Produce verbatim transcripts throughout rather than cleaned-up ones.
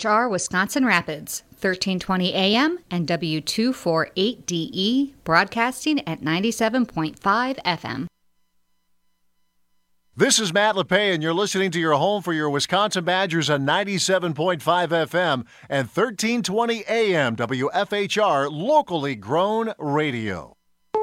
H R Wisconsin Rapids, thirteen twenty A M and W two forty-eight D E, broadcasting at ninety-seven point five F M. This is Matt LePay, and you're listening to your home for your Wisconsin Badgers on ninety-seven point five F M and thirteen twenty A M W F H R, locally grown radio.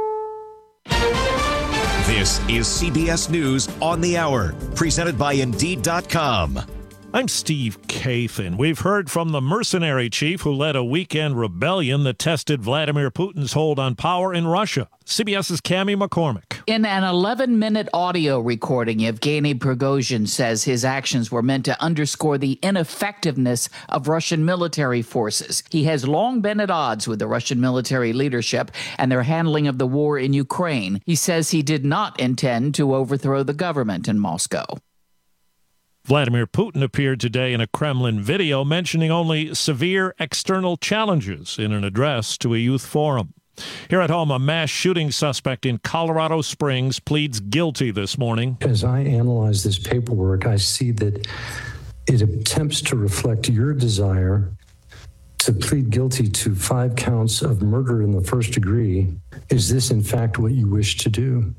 This is C B S News on the Hour, presented by Indeed dot com. I'm Steve Kathan. We've heard from the mercenary chief who led a weekend rebellion that tested Vladimir Putin's hold on power in Russia. CBS's Cammie McCormick. In an eleven-minute audio recording, Yevgeny Prigozhin says his actions were meant to underscore the ineffectiveness of Russian military forces. He has long been at odds with the Russian military leadership and their handling of the war in Ukraine. He says he did not intend to overthrow the government in Moscow. Vladimir Putin appeared today in a Kremlin video mentioning only severe external challenges in an address to a youth forum. Here at home, a mass shooting suspect in Colorado Springs pleads guilty this morning. As I analyze this paperwork, I see that it attempts to reflect your desire to plead guilty to five counts of murder in the first degree. Is this, in fact, what you wish to do?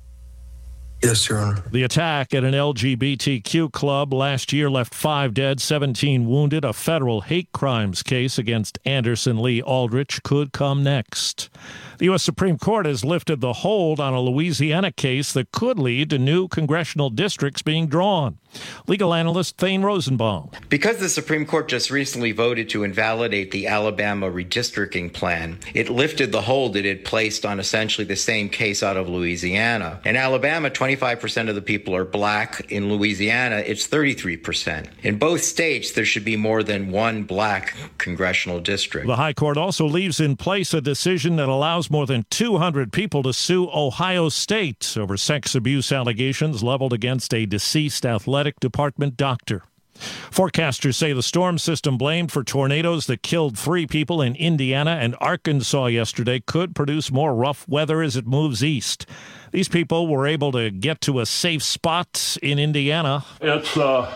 Yes, Your Honor. The attack at an L G B T Q club last year left five dead, seventeen wounded. A federal hate crimes case against Anderson Lee Aldrich could come next. The U S Supreme Court has lifted the hold on a Louisiana case that could lead to new congressional districts being drawn. Legal analyst Thane Rosenbaum. Because the Supreme Court just recently voted to invalidate the Alabama redistricting plan, it lifted the hold it had placed on essentially the same case out of Louisiana. In Alabama, twenty-five percent of the people are black. In Louisiana, it's thirty-three percent. In both states, there should be more than one black congressional district. The High Court also leaves in place a decision that allows more than two hundred people to sue Ohio State over sex abuse allegations leveled against a deceased athletic department doctor. Forecasters say the storm system blamed for tornadoes that killed three people in Indiana and Arkansas yesterday could produce more rough weather as it moves east. These people were able to get to a safe spot in Indiana. It's uh,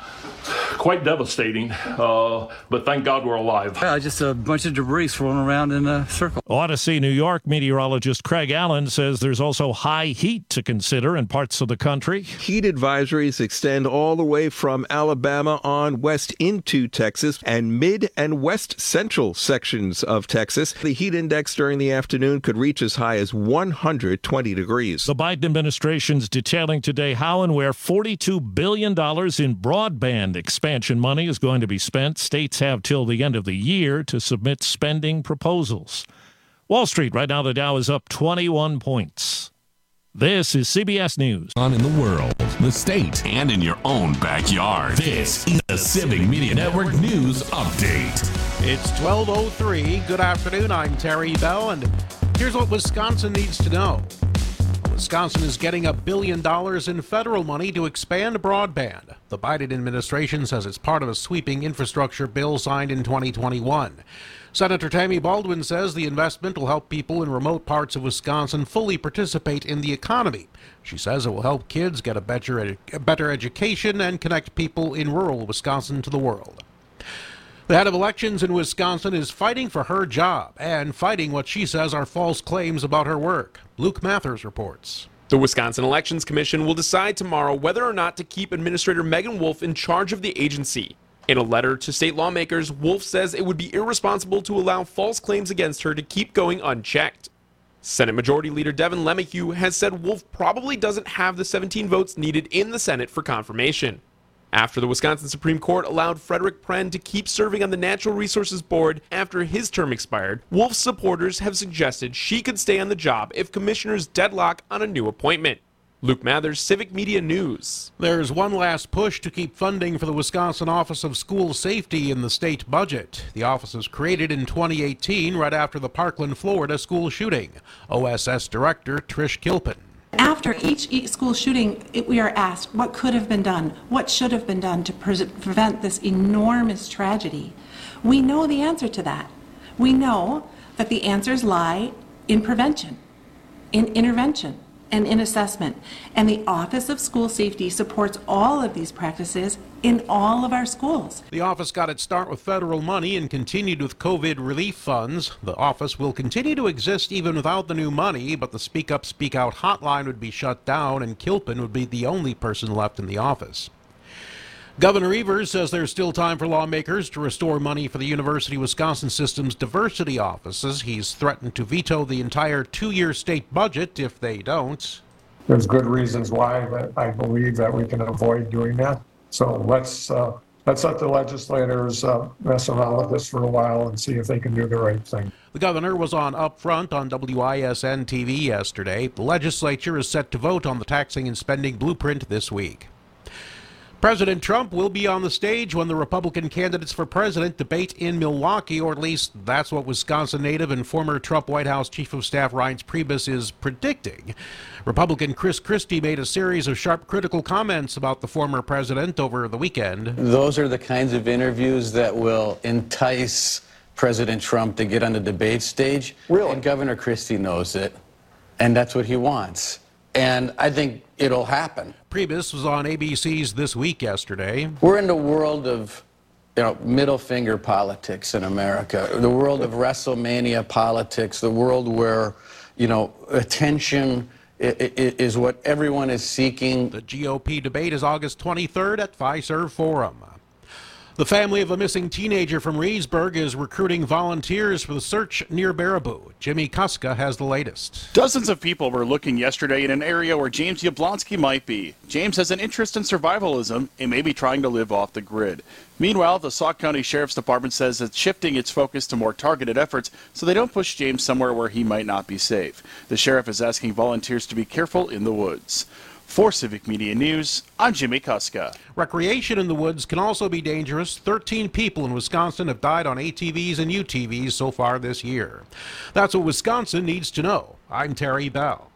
quite devastating, uh, but thank God we're alive. Yeah, just a bunch of debris swirling around in a circle. Odyssey, New York meteorologist Craig Allen says there's also high heat to consider in parts of the country. Heat advisories extend all the way from Alabama on west into Texas and mid and west central sections of Texas. The heat index during the afternoon could reach as high as one hundred twenty degrees. The Biden administration's detailing today how and where forty-two billion dollars in broadband expansion money is going to be spent. States have till the end of the year to submit spending proposals. Wall Street, right now the Dow is up twenty-one points. This is C B S News. On in the world, the state, and in your own backyard. This is the Civic Media Network News Update. It's twelve oh three. Good afternoon. I'm Terry Bell, and here's what Wisconsin needs to know. Wisconsin is getting a billion dollars in federal money to expand broadband. The Biden administration says it's part of a sweeping infrastructure bill signed in twenty twenty-one. Senator Tammy Baldwin says the investment will help people in remote parts of Wisconsin fully participate in the economy. She says it will help kids get a better, ed- a better education and connect people in rural Wisconsin to the world. The head of elections in Wisconsin is fighting for her job and fighting what she says are false claims about her work. Luke Mathers reports. The Wisconsin Elections Commission will decide tomorrow whether or not to keep Administrator Megan Wolf in charge of the agency. In a letter to state lawmakers, Wolf says it would be irresponsible to allow false claims against her to keep going unchecked. Senate Majority Leader Devin LeMahieu has said Wolf probably doesn't have the seventeen votes needed in the Senate for confirmation. After the Wisconsin Supreme Court allowed Frederick Pren to keep serving on the Natural Resources Board after his term expired, Wolf's supporters have suggested she could stay on the job if commissioners deadlock on a new appointment. Luke Mathers, Civic Media News. There's one last push to keep funding for the Wisconsin Office of School Safety in the state budget. The office was created in twenty eighteen, right after the Parkland, Florida school shooting. O S S Director Trish Kilpin. After each, each school shooting, it, we are asked what could have been done, what should have been done to pre- prevent this enormous tragedy. We know the answer to that. We know that the answers lie in prevention, in intervention, and in assessment. And the Office of School Safety supports all of these practices in all of our schools. The office got its start with federal money and continued with COVID relief funds. The office will continue to exist even without the new money, but the Speak Up, Speak Out hotline would be shut down and Kilpin would be the only person left in the office. Governor Evers says there's still time for lawmakers to restore money for the University of Wisconsin System's diversity offices. He's threatened to veto the entire two-year state budget if they don't. There's good reasons why that I believe that we can avoid doing that. So let's uh, let's let the legislators uh, mess around with this for a while and see if they can do the right thing. The governor was on Upfront on W I S N T V yesterday. The legislature is set to vote on the taxing and spending blueprint this week. President Trump will be on the stage when the Republican candidates for president debate in Milwaukee, or at least that's what Wisconsin native and former Trump White House Chief of Staff Reince Priebus is predicting. Republican Chris Christie made a series of sharp critical comments about the former president over the weekend. Those are the kinds of interviews that will entice President Trump to get on the debate stage. Really? And Governor Christie knows it, and that's what he wants. And I think it'll happen. Priebus was on A B C's This Week yesterday. We're in the world of, you know, middle finger politics in America, the world of WrestleMania politics, the world where, you know, attention is what everyone is seeking. The G O P debate is August twenty-third at Fiserv Forum. The family of a missing teenager from Reedsburg is recruiting volunteers for the search near Baraboo. Jimmy Kuska has the latest. Dozens of people were looking yesterday in an area where James Yablonsky might be. James has an interest in survivalism and may be trying to live off the grid. Meanwhile, the Sauk County Sheriff's Department says it's shifting its focus to more targeted efforts so they don't push James somewhere where he might not be safe. The sheriff is asking volunteers to be careful in the woods. For Civic Media News, I'm Jimmy Kuska. Recreation in the woods can also be dangerous. thirteen people in Wisconsin have died on A T Vs and U T Vs so far this year. That's what Wisconsin needs to know. I'm Terry Bell.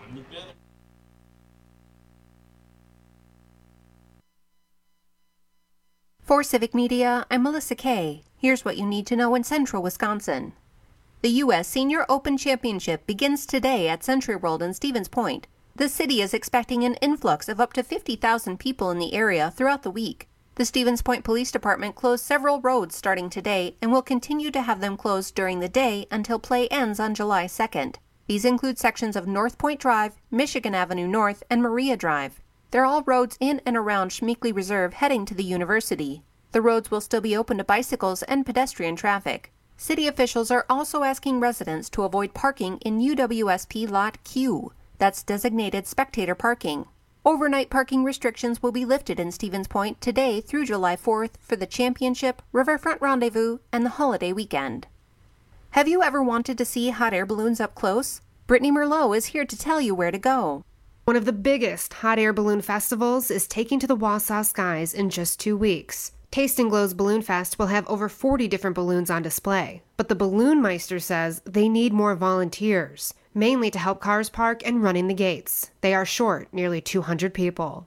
For Civic Media, I'm Melissa Kay. Here's what you need to know in central Wisconsin. The U S Senior Open Championship begins today at Century World in Stevens Point. The city is expecting an influx of up to fifty thousand people in the area throughout the week. The Stevens Point Police Department closed several roads starting today and will continue to have them closed during the day until play ends on July second. These include sections of North Point Drive, Michigan Avenue North, and Maria Drive. They're all roads in and around Schmeekley Reserve heading to the university. The roads will still be open to bicycles and pedestrian traffic. City officials are also asking residents to avoid parking in U W S P Lot Q. That's designated spectator parking. Overnight parking restrictions will be lifted in Stevens Point today through July fourth for the Championship, Riverfront Rendezvous, and the holiday weekend. Have you ever wanted to see hot air balloons up close? Brittany Merlot is here to tell you where to go. One of the biggest hot air balloon festivals is taking to the Wausau skies in just two weeks. Taste and Glow's Balloon Fest will have over forty different balloons on display, but the Balloon Meister says they need more volunteers, mainly to help cars park and running the gates. They are short nearly two hundred people.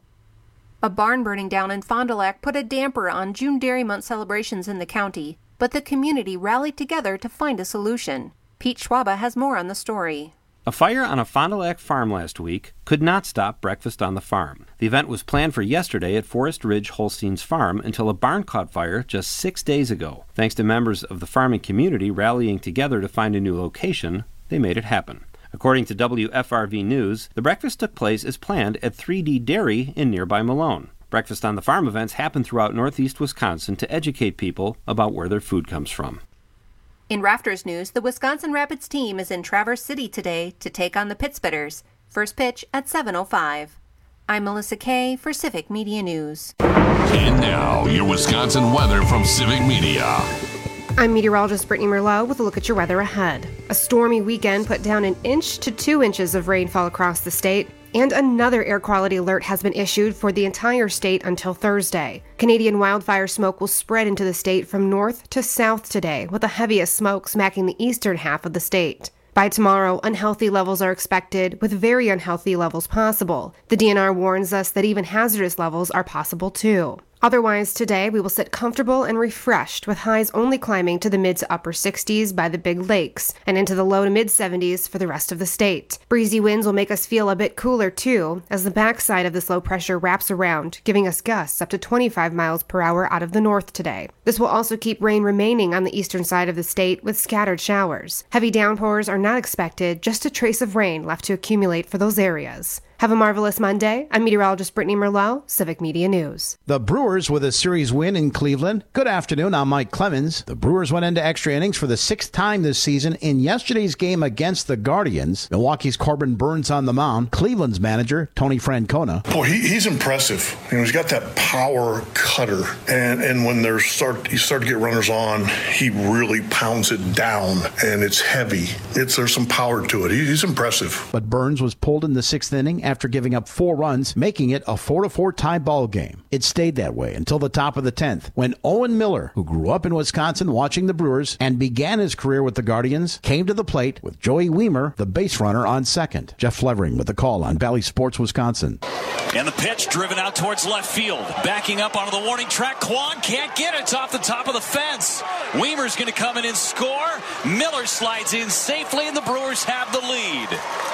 A barn burning down in Fond du Lac put a damper on June Dairy Month celebrations in the county, but the community rallied together to find a solution. Pete Schwaba has more on the story. A fire on a Fond du Lac farm last week could not stop breakfast on the farm. The event was planned for yesterday at Forest Ridge Holstein's farm until a barn caught fire just six days ago. Thanks to members of the farming community rallying together to find a new location, they made it happen. According to W F R V News, the breakfast took place as planned at three D Dairy in nearby Malone. Breakfast on the Farm events happen throughout northeast Wisconsin to educate people about where their food comes from. In Rafters news, the Wisconsin Rapids team is in Traverse City today to take on the Pittsbitters. First pitch at seven oh five. I'm Melissa Kay for Civic Media News. And now, your Wisconsin weather from Civic Media. I'm meteorologist Brittany Merlot with a look at your weather ahead. A stormy weekend put down an inch to two inches of rainfall across the state, and another air quality alert has been issued for the entire state until Thursday. Canadian wildfire smoke will spread into the state from north to south today, with the heaviest smoke smacking the eastern half of the state. By tomorrow, unhealthy levels are expected, with very unhealthy levels possible. The D N R warns us that even hazardous levels are possible too. Otherwise, today we will sit comfortable and refreshed with highs only climbing to the mid to upper sixties by the big lakes and into the low to mid seventies for the rest of the state. Breezy winds will make us feel a bit cooler too as the backside of this low pressure wraps around, giving us gusts up to twenty-five miles per hour out of the north today. This will also keep rain remaining on the eastern side of the state with scattered showers. Heavy downpours are not expected, just a trace of rain left to accumulate for those areas. Have a marvelous Monday. I'm meteorologist Brittany Merlot, Civic Media News. The Brewers with a series win in Cleveland. Good afternoon, I'm Mike Clemens. The Brewers went into extra innings for the sixth time this season in yesterday's game against the Guardians. Milwaukee's Corbin Burns on the mound. Cleveland's manager, Tony Francona. Boy, he, he's impressive. You know, he's got that power cutter. And and when there's start, you start to get runners on, he really pounds it down, and it's heavy. It's There's some power to it. He, he's impressive. But Burns was pulled in the sixth inning after giving up four runs, making it a four to four tie ball game. It stayed that way until the top of the tenth, when Owen Miller, who grew up in Wisconsin watching the Brewers and began his career with the Guardians, came to the plate with Joey Weimer, the base runner, on second. Jeff Flevering with the call on Valley Sports Wisconsin. And the pitch driven out towards left field. Backing up onto the warning track. Kwan can't get it. It's off the top of the fence. Weimer's going to come in and score. Miller slides in safely, and the Brewers have the lead.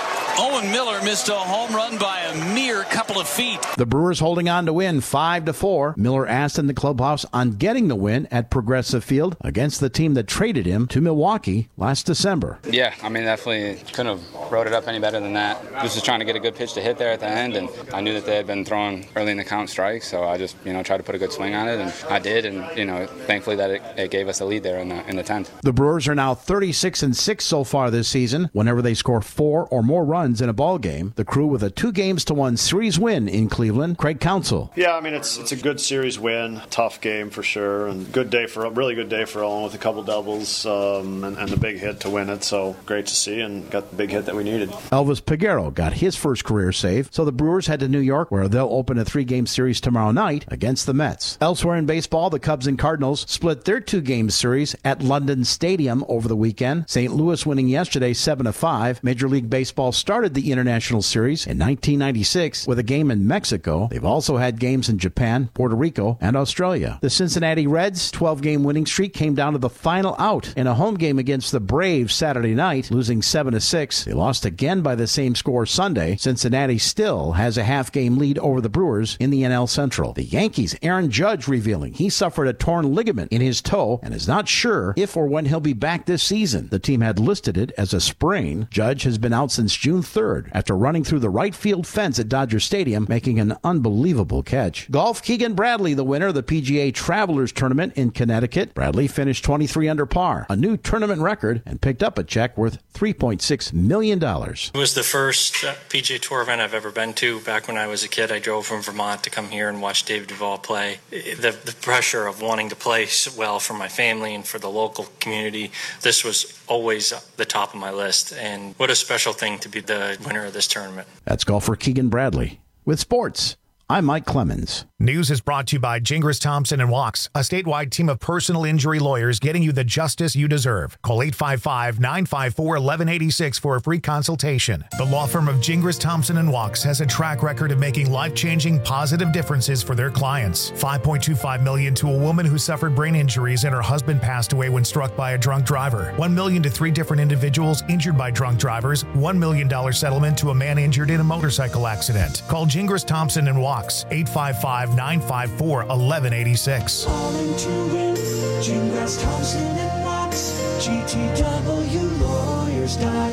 Owen Miller missed a home run by a mere couple of feet. The Brewers holding on to win five to four. Miller asked in the clubhouse on getting the win at Progressive Field against the team that traded him to Milwaukee last December. Yeah, I mean, definitely couldn't have wrote it up any better than that. Just was trying to get a good pitch to hit there at the end, and I knew that they had been throwing early in the count strikes, so I just, you know, tried to put a good swing on it, and I did, and, you know, thankfully that it, it gave us a lead there in the in the tenth. The Brewers are now thirty-six and six so far this season. Whenever they score four or more runs in a ball game, the Crew with a two games to one series win in Cleveland. Craig Counsell. Yeah, I mean, it's it's a good series win, tough game for sure, and good day for really good day for Owen with a couple doubles um, and, and the big hit to win it. So great to see, and got the big hit that we needed. Elvis Peguero got his first career save, so the Brewers head to New York, where they'll open a three-game series tomorrow night against the Mets. Elsewhere in baseball, the Cubs and Cardinals split their two-game series at London Stadium over the weekend. Saint Louis winning yesterday seven to five. Major League Baseball started the International Series in nineteen ninety-six with a game in Mexico. They've also had games in Japan, Puerto Rico, and Australia. The Cincinnati Reds' twelve-game winning streak came down to the final out in a home game against the Braves Saturday night, losing seven to six. They lost again by the same score Sunday. Cincinnati still has a half-game lead over the Brewers in the N L Central. The Yankees' Aaron Judge revealing he suffered a torn ligament in his toe and is not sure if or when he'll be back this season. The team had listed it as a sprain. Judge has been out since June third after running through the right field fence at Dodger Stadium, making an unbelievable catch. Golf, Keegan Bradley, the winner of the P G A Travelers Tournament in Connecticut. Bradley finished twenty-three under par, a new tournament record, and picked up a check worth three point six million dollars. It was the first P G A Tour event I've ever been to. Back when I was a kid, I drove from Vermont to come here and watch David Duval play. The, the pressure of wanting to play well for my family and for the local community, this was always the top of my list. And what a special thing to be the winner of this tournament. That's golfer Keegan Bradley. With sports, I'm Mike Clemens. News is brought to you by Gingras Thompson and Walks, a statewide team of personal injury lawyers getting you the justice you deserve. Call eight five five, nine five four, one one eight six for a free consultation. The law firm of Gingras Thompson and Walks has a track record of making life-changing positive differences for their clients. five point two five million dollars to a woman who suffered brain injuries and her husband passed away when struck by a drunk driver. one million dollars to three different individuals injured by drunk drivers. one million dollars settlement to a man injured in a motorcycle accident. Call Gingras Thompson and Walks, eight five five, nine five four, one one eight six. Calling to win, Gingras Thompson and Walks, G T W lawyers dot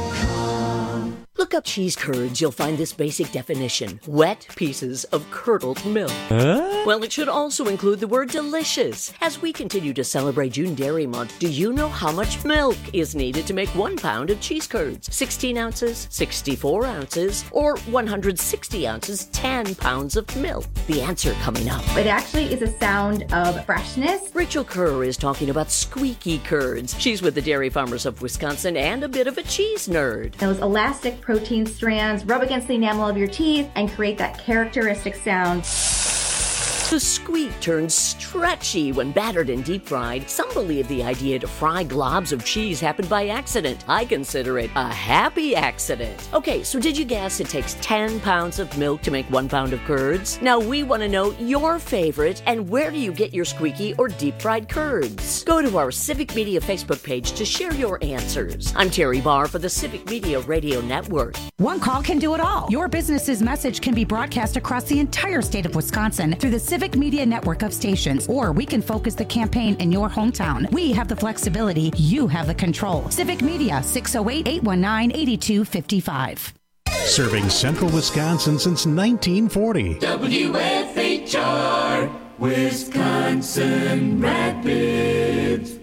com. Look up cheese curds, you'll find this basic definition: wet pieces of curdled milk. Huh? Well, it should also include the word delicious. As we continue to celebrate June Dairy Month, do you know how much milk is needed to make one pound of cheese curds? sixteen ounces, sixty-four ounces, or one hundred sixty ounces, ten pounds of milk? The answer coming up. It actually is a sound of freshness. Rachel Kerr is talking about squeaky curds. She's with the Dairy Farmers of Wisconsin and a bit of a cheese nerd. Those elastic protein strands rub against the enamel of your teeth and create that characteristic sound. The squeak turns stretchy when battered and deep fried. Some believe the idea to fry globs of cheese happened by accident. I consider it a happy accident. Okay, so did you guess it takes ten pounds of milk to make one pound of curds? Now we want to know your favorite and where do you get your squeaky or deep fried curds? Go to our Civic Media Facebook page to share your answers. I'm Terry Barr for the Civic Media Radio Network. One call can do it all. Your business's message can be broadcast across the entire state of Wisconsin through the Civic Media network of stations, or we can focus the campaign in your hometown. We have the flexibility, you have the control. Civic Media, six oh eight, eight one nine, eight two five five. Serving central Wisconsin since nineteen forty. W F H R, Wisconsin Rapids.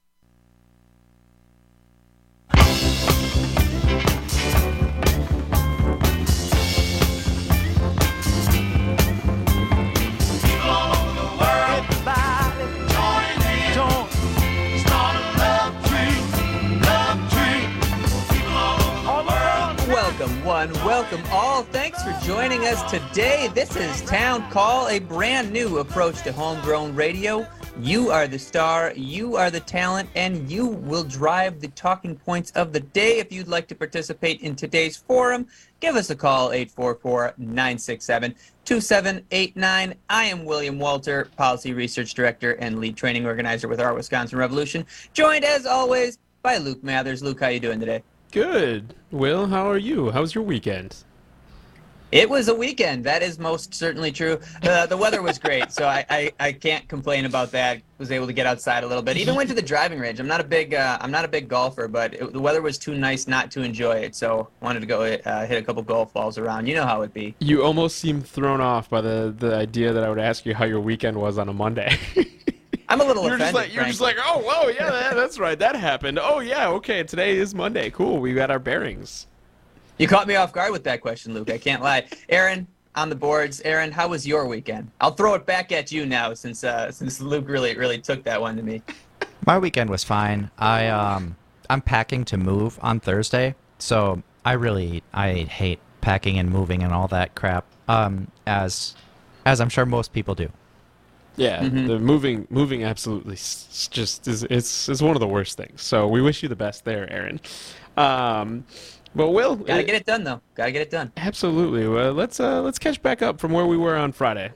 Welcome one, welcome all. Thanks for joining us today. This is Town Call, a brand new approach to homegrown radio. You are the star, you are the talent, and you will drive the talking points of the day. If you'd like to participate in today's forum, give us a call, eight four four, nine six seven, two seven eight nine. I am William Walter, Policy Research Director and Lead Training Organizer with Our Wisconsin Revolution, joined as always by Luke Mathers. Luke, how you doing today? Good. Will, how are you? How was your weekend? It was a weekend. That is most certainly true. Uh, the weather was great, so I, I, I can't complain about that. Was able to get outside a little bit. Even went to the driving range. I'm not a big uh, I'm not a big golfer, but it, the weather was too nice not to enjoy it. So wanted to go uh, hit a couple golf balls around. You know how it'd be. You almost seemed thrown off by the the idea that I would ask you how your weekend was on a Monday. I'm a little you're offended. Just like, you're just like, oh, whoa, yeah, that, that's right, that happened. Oh, yeah, okay, today is Monday. Cool, we got our bearings. You caught me off guard with that question, Luke. I can't lie. Aaron, on the boards. Aaron, how was your weekend? I'll throw it back at you now, since uh, since Luke really really took that one to me. My weekend was fine. I um I'm packing to move on Thursday, so I really I hate packing and moving and all that crap. Um, as as I'm sure most people do. Yeah, mm-hmm. the moving, moving absolutely s- just is it's is one of the worst things. So we wish you the best there, Aaron. Um, but Will, gotta it, get it done though. Gotta get it done. Absolutely. Well, let's uh, let's catch back up from where we were on Friday.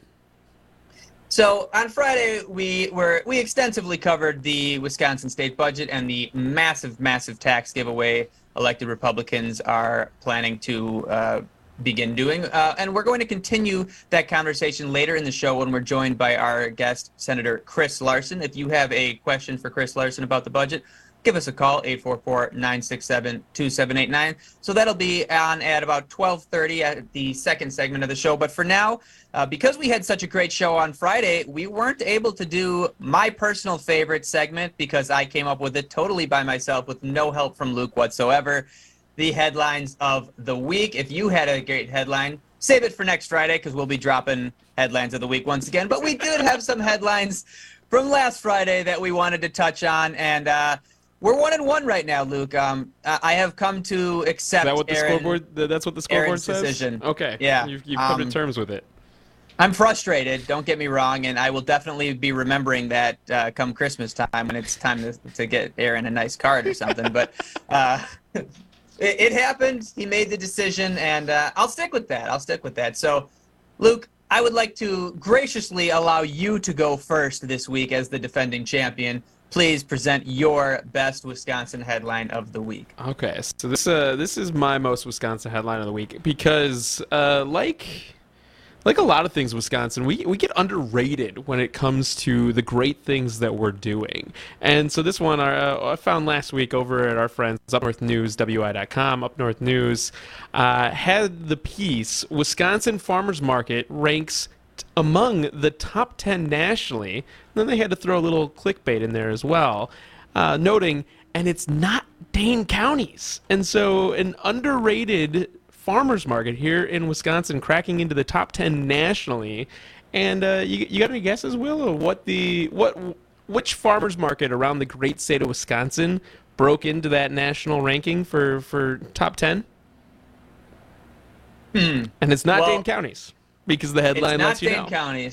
So on Friday we were we extensively covered the Wisconsin state budget and the massive, massive tax giveaway elected Republicans are planning to Uh, begin doing. Uh, and we're going to continue that conversation later in the show when we're joined by our guest, Senator Chris Larson. If you have a question for Chris Larson about the budget, give us a call, eight four four, nine six seven, two seven eight nine. So that'll be on at about twelve thirty at the second segment of the show. But for now, uh, because we had such a great show on Friday, we weren't able to do my personal favorite segment because I came up with it totally by myself with no help from Luke whatsoever. The headlines of the week. If you had a great headline, save it for next Friday because we'll be dropping headlines of the week once again. But we did have some headlines from last Friday that we wanted to touch on, and uh, we're one and one right now, Luke. Um, I have come to accept. Is that what the Aaron, scoreboard? That's what the scoreboard Aaron's says. Decision. Okay. Yeah. You've, you've come um, to terms with it. I'm frustrated. Don't get me wrong, and I will definitely be remembering that uh, come Christmas time when it's time to, to get Aaron a nice card or something. But. Uh, It, it happened. He made the decision, and uh, I'll stick with that. I'll stick with that. So, Luke, I would like to graciously allow you to go first this week as the defending champion. Please present your best Wisconsin headline of the week. Okay, so this uh, this is my most Wisconsin headline of the week because, uh, like... Like a lot of things, Wisconsin, we, we get underrated when it comes to the great things that we're doing. And so this one uh, I found last week over at our friends Up North News, W I dot com, Up North News, uh, had the piece, Wisconsin Farmers Market ranks t- among the top ten nationally. And then they had to throw a little clickbait in there as well, uh, noting, and it's not Dane counties. And so an underrated farmers market here in Wisconsin cracking into the top ten nationally. And uh, you, you got any guesses, Will, of what the what which farmers market around the great state of Wisconsin broke into that national ranking for, for top ten? Hmm. And it's not well, Dane counties because the headline it's not lets you Dane know. counties.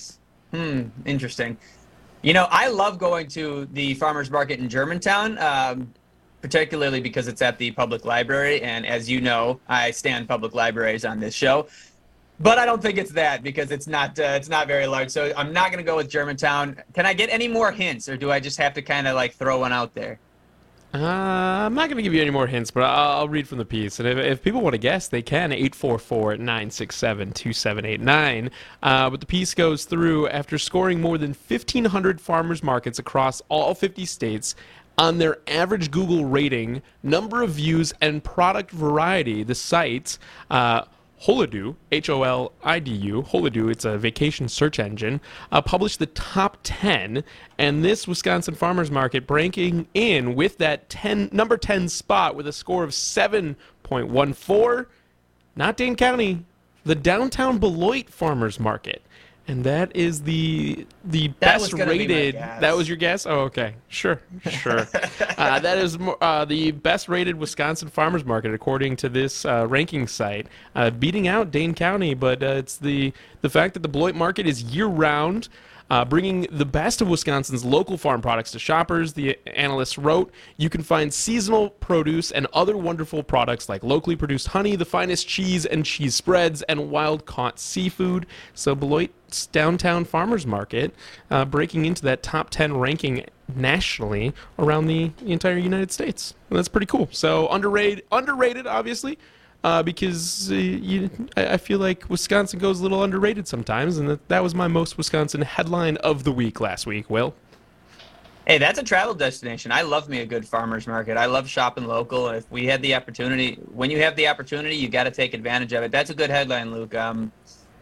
Hmm, interesting. You know, I love going to the farmers market in Germantown, um, particularly because it's at the public library. And as you know, I stand public libraries on this show. But I don't think it's that because it's not uh, it's not very large. So I'm not going to go with Germantown. Can I get any more hints, or do I just have to kind of like throw one out there? Uh, I'm not going to give you any more hints, but I'll, I'll read from the piece. And if, if people want to guess, they can. eight four four, nine six seven, two seven eight nine. Uh, but the piece goes through, after scoring more than fifteen hundred farmers markets across all fifty states, on their average Google rating, number of views, and product variety, the site... Uh, Holidu, H O L I D U, Holidu, it's a vacation search engine, uh, published the top ten, and this Wisconsin Farmers Market ranking in with that ten, number ten spot with a score of seven point one four, not Dane County, the downtown Beloit Farmers Market. And that is the the That best was gonna be my rated. guess. That was your guess? Oh, okay. Sure, sure. uh, that is mo- uh, the best rated Wisconsin farmers market according to this uh, ranking site, uh, beating out Dane County. But uh, it's the the fact that the Beloit market is year round. Uh, bringing the best of Wisconsin's local farm products to shoppers, the analysts wrote. You can find seasonal produce and other wonderful products like locally produced honey, the finest cheese and cheese spreads, and wild-caught seafood. So Beloit's downtown farmers market uh, breaking into that top ten ranking nationally around the entire United States. And that's pretty cool. So underrated, underrated obviously. Uh, because uh, you, I, I feel like Wisconsin goes a little underrated sometimes, and that, that was my most Wisconsin headline of the week last week, Will. Hey, that's a travel destination. I love me a good farmer's market. I love shopping local. If we had the opportunity, when you have the opportunity, you got to take advantage of it. That's a good headline, Luke. Um,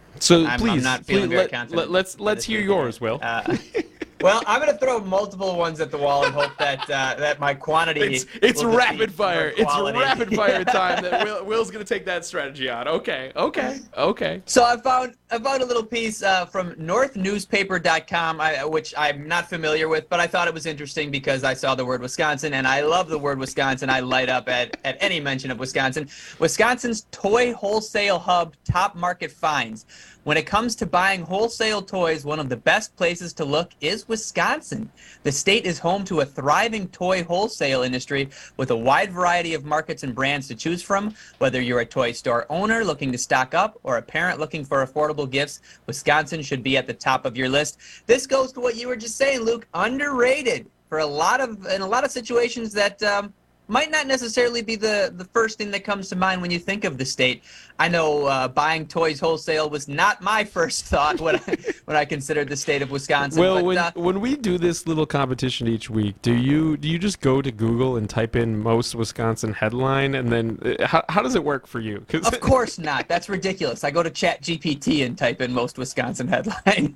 so I'm, please, I'm not feeling please very let, confident. let, let's let's hear yours, Will. Uh, well, I'm going to throw multiple ones at the wall and hope that uh, that my quantity. It's, it's will rapid defeat fire. my It's quality. rapid fire time that Will, Will's going to take that strategy on. Okay, okay, okay. So I found I found a little piece uh, from north newspaper dot com, I, which I'm not familiar with, but I thought it was interesting because I saw the word Wisconsin, and I love the word Wisconsin. I light up at, at any mention of Wisconsin. Wisconsin's toy wholesale hub top market finds. When it comes to buying wholesale toys, one of the best places to look is Wisconsin. The state is home to a thriving toy wholesale industry with a wide variety of markets and brands to choose from. Whether you're a toy store owner looking to stock up or a parent looking for affordable gifts, Wisconsin should be at the top of your list. This goes to what you were just saying, Luke, underrated for a lot of in a lot of situations that um, might not necessarily be the, the first thing that comes to mind when you think of the state. I know uh, buying toys wholesale was not my first thought when I, when I considered the state of Wisconsin. Well, but, when uh, when we do this little competition each week, do you do you just go to Google and type in most Wisconsin headline, and then uh, how how does it work for you? 'Cause of course not. That's ridiculous. I go to Chat G P T and type in most Wisconsin headline.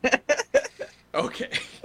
Okay.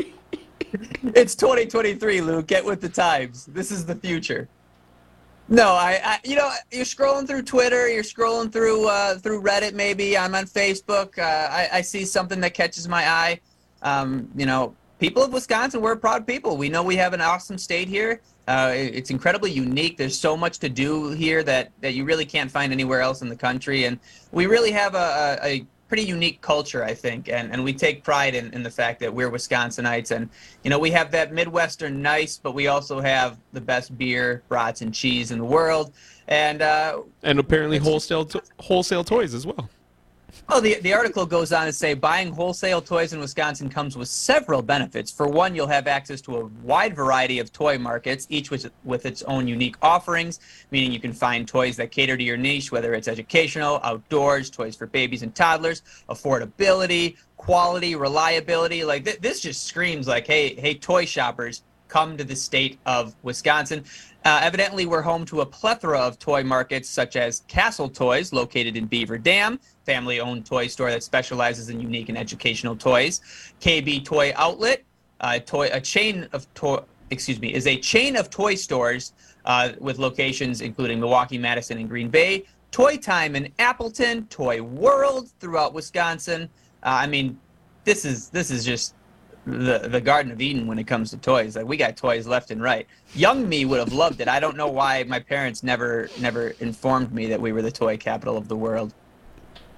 It's twenty twenty-three, Luke. Get with the times. This is the future. No, I, I, you know, you're scrolling through Twitter, you're scrolling through uh, through Reddit. Maybe I'm on Facebook. Uh, I, I see something that catches my eye. Um, you know, people of Wisconsin, we're proud people. We know we have an awesome state here. Uh, it, it's incredibly unique. There's so much to do here that that you really can't find anywhere else in the country, and we really have a, a, a pretty unique culture, I think, and, and we take pride in, in the fact that we're Wisconsinites, and you know we have that Midwestern nice, but we also have the best beer, brats, and cheese in the world, and uh, and apparently wholesale to- wholesale toys as well. Oh, the, the article goes on to say buying wholesale toys in Wisconsin comes with several benefits. For one, you'll have access to a wide variety of toy markets, each with, with its own unique offerings, meaning you can find toys that cater to your niche, whether it's educational, outdoors, toys for babies and toddlers, affordability, quality, reliability. Like th- this just screams like, hey, hey, toy shoppers, come to the state of Wisconsin. Uh, evidently, we're home to a plethora of toy markets such as Castle Toys, located in Beaver Dam, family-owned toy store that specializes in unique and educational toys. K B Toy Outlet, uh, toy a chain of toy, excuse me, is a chain of toy stores uh, with locations including Milwaukee, Madison, and Green Bay. Toy Time in Appleton, Toy World throughout Wisconsin. Uh, I mean, this is this is just the the Garden of Eden when it comes to toys. Like we got toys left and right. Young me would have loved it. I don't know why my parents never never informed me that we were the toy capital of the world.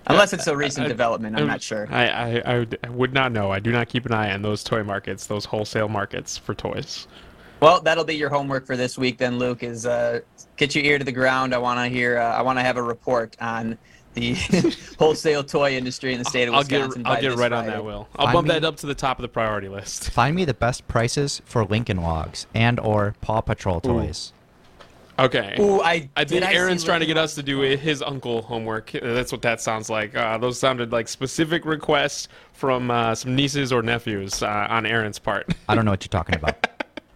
Unless it's a recent I, development, I'm I, not sure. I, I, I, would, I would not know. I do not keep an eye on those toy markets, those wholesale markets for toys. Well, that'll be your homework for this week then, Luke, is uh, get your ear to the ground. I want to hear, uh, I want to have a report on the wholesale toy industry in the state of Wisconsin. I'll get, I'll get right Friday. on that, Will. I'll Find bump me, that up to the top of the priority list. Find me the best prices for Lincoln Logs and or Paw Patrol toys. Ooh. Okay. Ooh, I, I think I Aaron's trying to get Logs? us to do his uncle homework. That's what that sounds like. Uh, those sounded like specific requests from uh, some nieces or nephews uh, on Aaron's part. I don't know what you're talking about.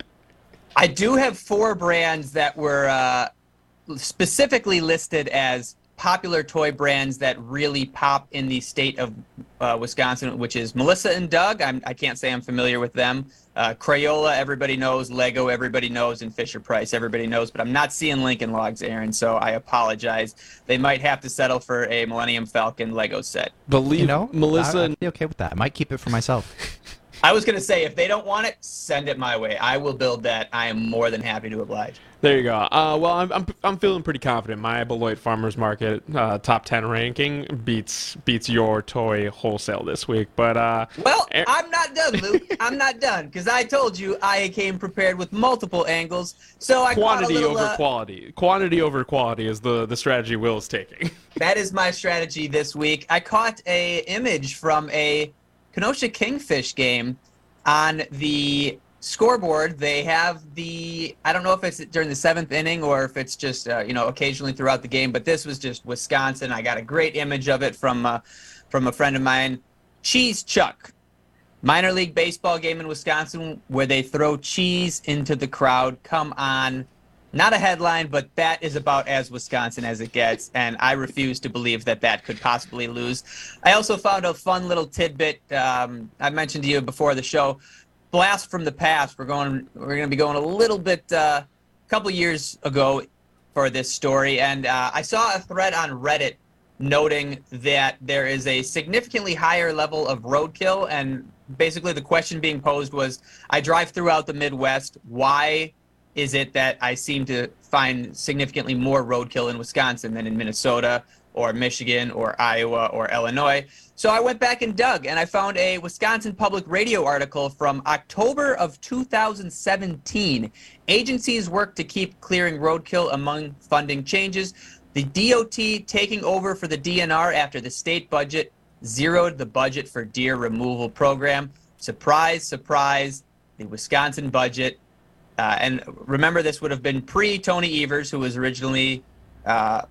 I do have four brands that were uh, specifically listed as popular toy brands that really pop in the state of uh, Wisconsin, which is Melissa and Doug. I'm, I can't say I'm familiar with them. Uh, Crayola, everybody knows. Lego, everybody knows. And Fisher-Price, everybody knows. But I'm not seeing Lincoln Logs, Aaron, so I apologize. They might have to settle for a Millennium Falcon Lego set. Believe You know, Melissa. I, I'd be okay with that. I might keep it for myself. I was going to say, if they don't want it, send it my way. I will build that. I am more than happy to oblige. There you go. Uh, well, I'm, I'm I'm feeling pretty confident. My Beloit Farmers Market uh, top ten ranking beats beats your toy wholesale this week. But uh, well, I'm not done, Luke. I'm not done because I told you I came prepared with multiple angles. So I quantity little, over uh, quality. Quantity over quality is the the strategy Will is taking. That is my strategy this week. I caught a image from a Kenosha Kingfish game on the scoreboard. They have the, I don't know if it's during the seventh inning or if it's just, uh, you know, occasionally throughout the game, but this was just Wisconsin. I got a great image of it from, uh, from a friend of mine. Cheese Chuck, minor league baseball game in Wisconsin where they throw cheese into the crowd. Come on. Not a headline, but that is about as Wisconsin as it gets, and I refuse to believe that that could possibly lose. I also found a fun little tidbit. Um, I mentioned to you before the show. Blast from the past. We're going. We're going to be going a little bit, a uh, couple years ago, for this story, and uh, I saw a thread on Reddit noting that there is a significantly higher level of roadkill, and basically the question being posed was, I drive throughout the Midwest. Why is it that I seem to find significantly more roadkill in Wisconsin than in Minnesota or Michigan or Iowa or Illinois? So I went back and dug, and I found a Wisconsin Public Radio article from October of two thousand seventeen. Agencies work to keep clearing roadkill among funding changes. The D O T taking over for the D N R after the state budget zeroed the budget for deer removal program. Surprise, surprise, the Wisconsin budget. Uh, and remember, this would have been pre-Tony Evers, who was originally, uh,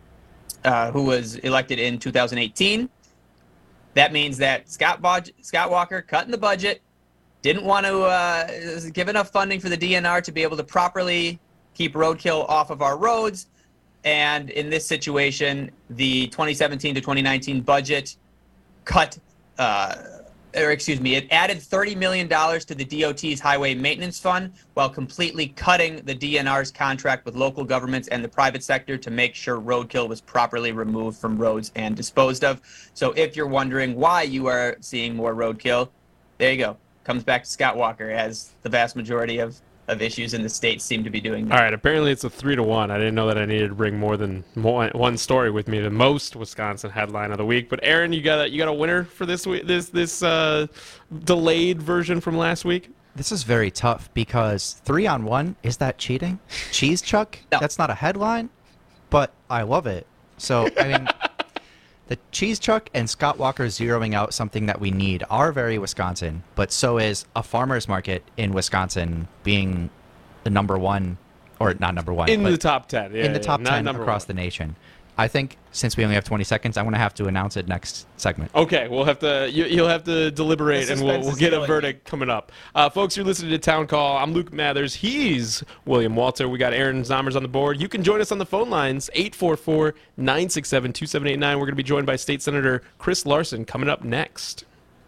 uh, who was elected in two thousand eighteen. That means that Scott, Bod- Scott Walker cutting the budget, didn't want to uh, give enough funding for the D N R to be able to properly keep roadkill off of our roads. And in this situation, the twenty seventeen to twenty nineteen budget cut, uh, or excuse me, it added thirty million dollars to the D O T's highway maintenance fund while completely cutting the D N R's contract with local governments and the private sector to make sure roadkill was properly removed from roads and disposed of. So if you're wondering why you are seeing more roadkill, there you go. Comes back to Scott Walker, as the vast majority of, of issues in the state seem to be doing that. All right, apparently it's a three to one. I didn't know that I needed to bring more than one, one story with me. The most Wisconsin headline of the week. But Aaron, you got a, you got a winner for this week, this this uh, delayed version from last week? This is very tough because three on one, is that cheating? Cheese Chuck? No. That's not a headline, but I love it. So, I mean, the Cheese Chuck and Scott Walker zeroing out something that we need are very Wisconsin, but so is a farmer's market in Wisconsin being the number one, or not number one. In the top ten. Yeah, in the yeah, top not ten number across one. the nation. I think since we only have twenty seconds, I'm going to have to announce it next segment. Okay, we'll have to. You, you'll have to deliberate, The and we'll, suspense we'll is get a killing verdict coming up. Uh, folks, you're listening to Town Call. I'm Luke Mathers. He's William Walter. We got Aaron Zommers on the board. You can join us on the phone lines eight four four, nine six seven, two seven eight nine. We're going to be joined by State Senator Chris Larson coming up next.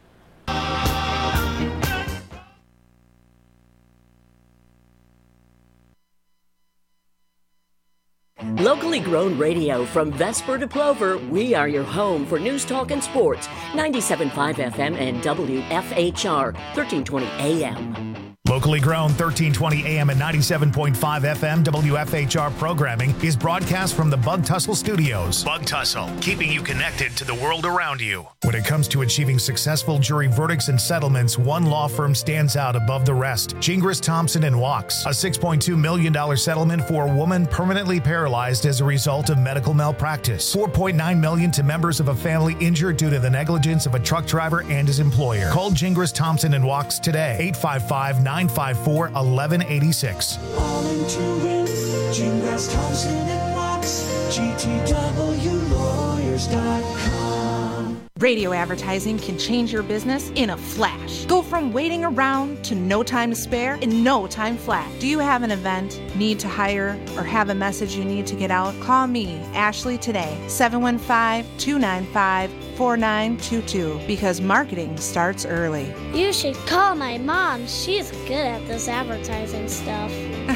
Locally grown radio from Vesper to Plover, we are your home for news, talk, and sports. ninety-seven point five F M and W F H R, thirteen twenty A M. The Locally grown thirteen twenty A M and ninety-seven point five F M W F H R programming is broadcast from the Bug Tussle Studios. Bug Tussle, keeping you connected to the world around you. When it comes to achieving successful jury verdicts and settlements, one law firm stands out above the rest. Gingras, Thompson and Wachs. A six point two million dollars settlement for a woman permanently paralyzed as a result of medical malpractice. four point nine million dollars to members of a family injured due to the negligence of a truck driver and his employer. Call Gingras, Thompson and Wachs today. eight five five, nine five four, one one eight six. All in to win. Gingras, Thompson and Wachs. G T W lawyers dot com. Radio advertising can change your business in a flash. Go from waiting around to no time to spare in no time flat. Do you have an event, need to hire, or have a message you need to get out? Call me, Ashley, today, seven one five, two nine five, four nine two two, because marketing starts early. You should call my mom. She's good at this advertising stuff.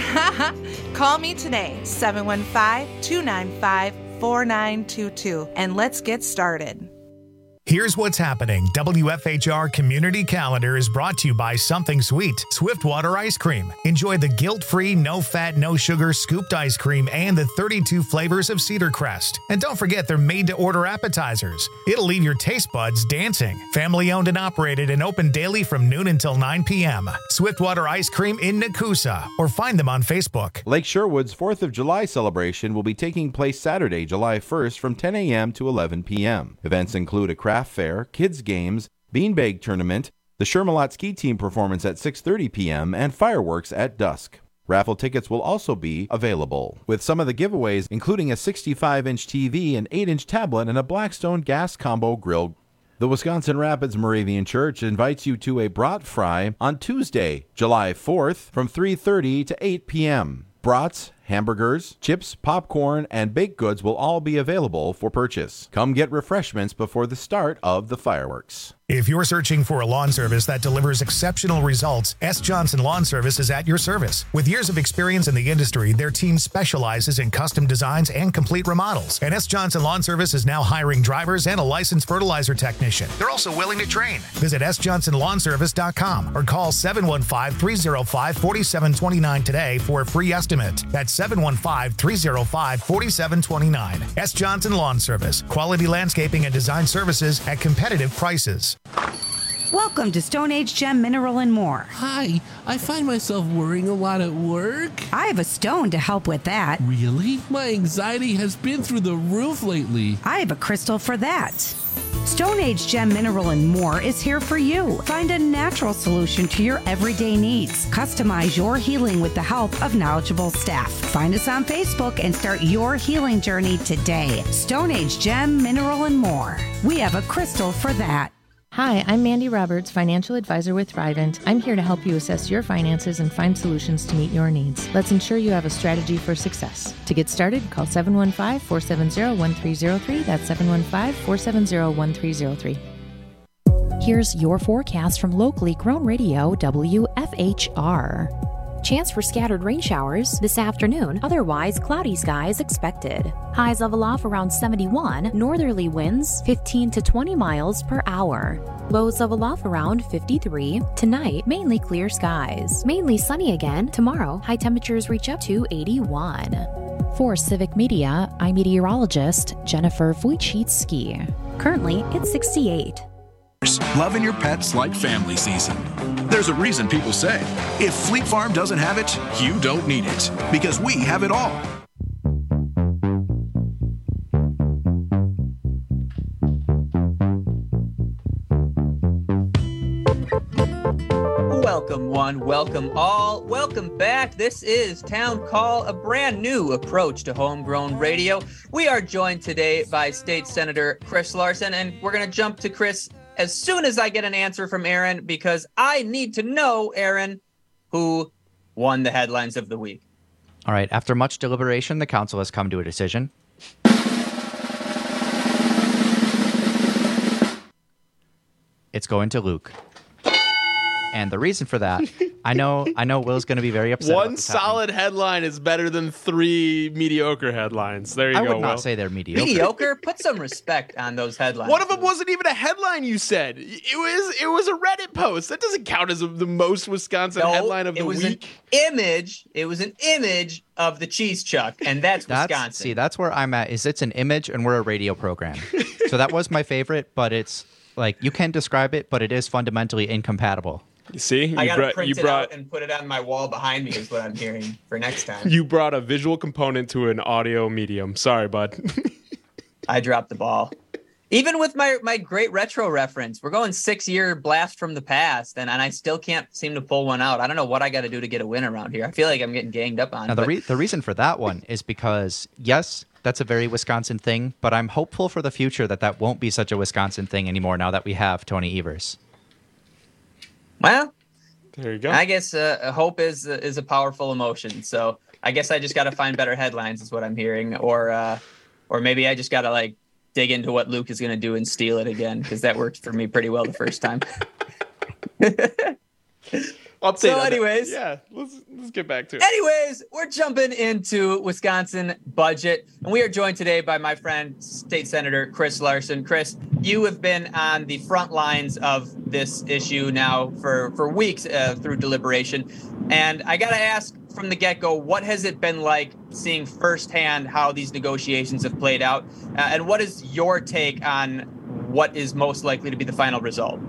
Call me today, seven one five, two nine five, four nine two two, and let's get started. Here's what's happening. W F H R Community Calendar is brought to you by Something Sweet, Swiftwater Ice Cream. Enjoy the guilt-free, no-fat, no-sugar scooped ice cream and the thirty-two flavors of Cedar Crest. And don't forget they're made-to-order appetizers. It'll leave your taste buds dancing. Family-owned and operated and open daily from noon until nine p.m. Swiftwater Ice Cream in Nakusa, or find them on Facebook. Lake Sherwood's fourth of July celebration will be taking place Saturday, July first from ten a.m. to eleven p.m. Events include a craft fair, kids games, beanbag tournament, the Shermalot ski team performance at six thirty p.m. and fireworks at dusk. Raffle tickets will also be available, with some of the giveaways including a sixty-five inch T V, an eight inch tablet, and a Blackstone gas combo grill. The Wisconsin Rapids Moravian Church invites you to a brat fry on Tuesday, July fourth from three thirty to eight p.m. Brats, hamburgers, chips, popcorn, and baked goods will all be available for purchase. Come get refreshments before the start of the fireworks. If you're searching for a lawn service that delivers exceptional results, S. Johnson Lawn Service is at your service. With years of experience in the industry, their team specializes in custom designs and complete remodels. And S. Johnson Lawn Service is now hiring drivers and a licensed fertilizer technician. They're also willing to train. Visit S johnson lawn service dot com or call seven one five, three oh five, four seven two nine today for a free estimate. That's seven one five, three oh five, four seven two nine. S. Johnson Lawn Service. Quality landscaping and design services at competitive prices. Welcome to Stone Age Gem Mineral and More. Hi, I find myself worrying a lot at work. I have a stone to help with that. Really? My anxiety has been through the roof lately. I have a crystal for that. Stone Age Gem Mineral and More is here for you. Find a natural solution to your everyday needs. Customize your healing with the help of knowledgeable staff. Find us on Facebook and start your healing journey today. Stone Age Gem Mineral and More. We have a crystal for that. Hi, I'm Mandy Roberts, financial advisor with Thrivent. I'm here to help you assess your finances and find solutions to meet your needs. Let's ensure you have a strategy for success. To get started, call seven one five, four seven zero, one three zero three. That's seven one five, four seven zero, one three zero three. Here's your forecast from locally grown radio W F H R. Chance for scattered rain showers this afternoon, otherwise cloudy skies expected. Highs level off around seventy-one, northerly winds fifteen to twenty miles per hour. Lows level off around fifty-three. Tonight, mainly clear skies. Mainly sunny again. Tomorrow, high temperatures reach up to eighty-one. For Civic Media, I'm meteorologist Jennifer Wojcicki. Currently, it's sixty-eight. Loving your pets like family season. There's a reason people say, if Fleet Farm doesn't have it, you don't need it. Because we have it all. Welcome one, welcome all, welcome back. This is Town Call, a brand new approach to homegrown radio. We are joined today by State Senator Chris Larson, and we're going to jump to Chris as soon as I get an answer from Aaron, because I need to know, Aaron, who won the headlines of the week. All right. After much deliberation, the council has come to a decision. It's going to Luke. And the reason for that I know, I know. Will's going to be very upset. One solid headline is better than three mediocre headlines. There you I go. would not Will. say they're mediocre. Mediocre? Put some respect on those headlines. One of them wasn't even a headline. You said it was. It was a Reddit post. That doesn't count as a, the most Wisconsin No, headline of it the was week. An image. It was an image of the cheese chuck, and that's, That's, Wisconsin. see, that's where I'm at. Is it's an image, and we're a radio program. So that was my favorite, but it's like you can describe it, but it is fundamentally incompatible. You see, you I gotta brought, print you it brought out and put it on my wall behind me. Is what I'm hearing for next time. you brought a visual component to an audio medium. Sorry, bud. I dropped the ball. Even with my my great retro reference, we're going six year blast from the past, and, and I still can't seem to pull one out. I don't know what I got to do to get a win around here. I feel like I'm getting ganged up on. Now, the, but- re- the reason for that one is because, yes, that's a very Wisconsin thing, but I'm hopeful for the future that that won't be such a Wisconsin thing anymore now that we have Tony Evers. Well, there you go. I guess uh, hope is is a powerful emotion. So I guess I just got to find better headlines, is what I'm hearing, or uh, or maybe I just got to like dig into what Luke is going to do and steal it again, because that worked for me pretty well the first time. Update So on that. anyways- yeah, let's let's get back to it. Anyways, we're jumping into Wisconsin budget, and we are joined today by my friend, State Senator Chris Larson. Chris, you have been on the front lines of this issue now for, for weeks uh, through deliberation, and I got to ask from the get-go, what has it been like seeing firsthand how these negotiations have played out, uh, and what is your take on what is most likely to be the final result?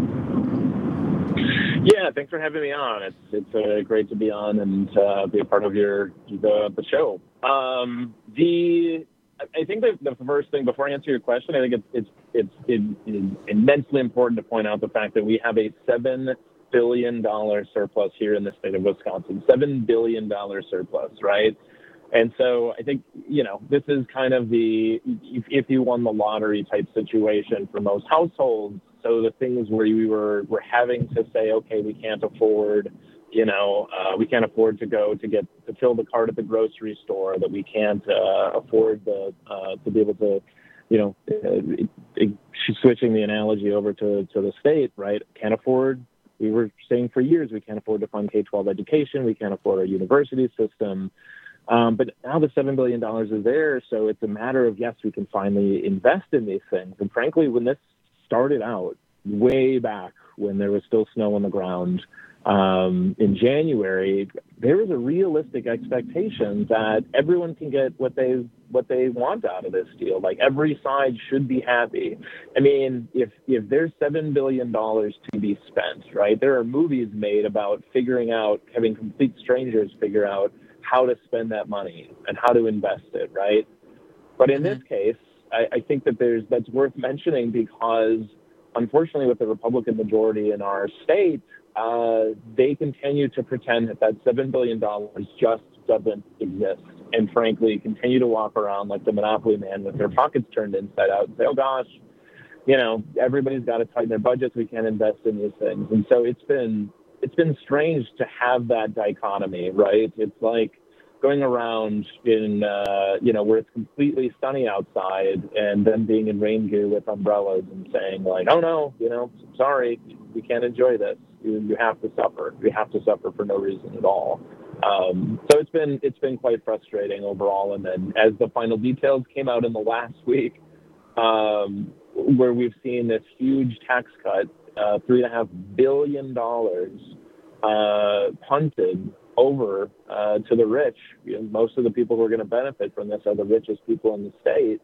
Yeah, thanks for having me on. It's it's uh, great to be on and uh, be a part of your the, the show. Um, the I think the, the first thing before I answer your question, I think it's it's it's, it's it's immensely important to point out the fact that we have a seven billion dollar surplus here in the state of Wisconsin. Seven billion dollar surplus, right? And so I think, you know, this is kind of the, if, if you won the lottery type situation for most households. So the things where we were, were having to say, okay, we can't afford, you know, uh, we can't afford to go to get, to fill the cart at the grocery store, that we can't uh, afford the, uh, to be able to, you know, uh, switching the analogy over to, to the state, right? Can't afford, we were saying for years, we can't afford to fund K twelve education. We can't afford our university system. Um, but now the seven billion dollars is there, so it's a matter of, yes, we can finally invest in these things. And frankly, when this started out way back, when there was still snow on the ground um, in January, there was a realistic expectation that everyone can get what they what they want out of this deal. Like, every side should be happy. I mean, if if there's seven billion dollars to be spent, right, there are movies made about figuring out, having complete strangers figure out how to spend that money and how to invest it, right? But in this case, I, I think that there's that's worth mentioning because, unfortunately, with the Republican majority in our state, uh, they continue to pretend that that seven billion dollars just doesn't exist, and frankly, continue to walk around like the Monopoly man with their pockets turned inside out and say, oh gosh, you know, everybody's got to tighten their budgets. We can't invest in these things. And so it's been it's been strange to have that dichotomy, right? It's like going around in, uh, you know, where it's completely sunny outside and then being in rain gear with umbrellas and saying like, oh no, you know, sorry, we can't enjoy this. You, you have to suffer. You have to suffer for no reason at all. Um, so it's been, it's been quite frustrating overall. And then as the final details came out in the last week, um, where we've seen this huge tax cut, uh, three and a half billion dollars, uh, punted over uh, to the rich. You know, most of the people who are going to benefit from this are the richest people in the state.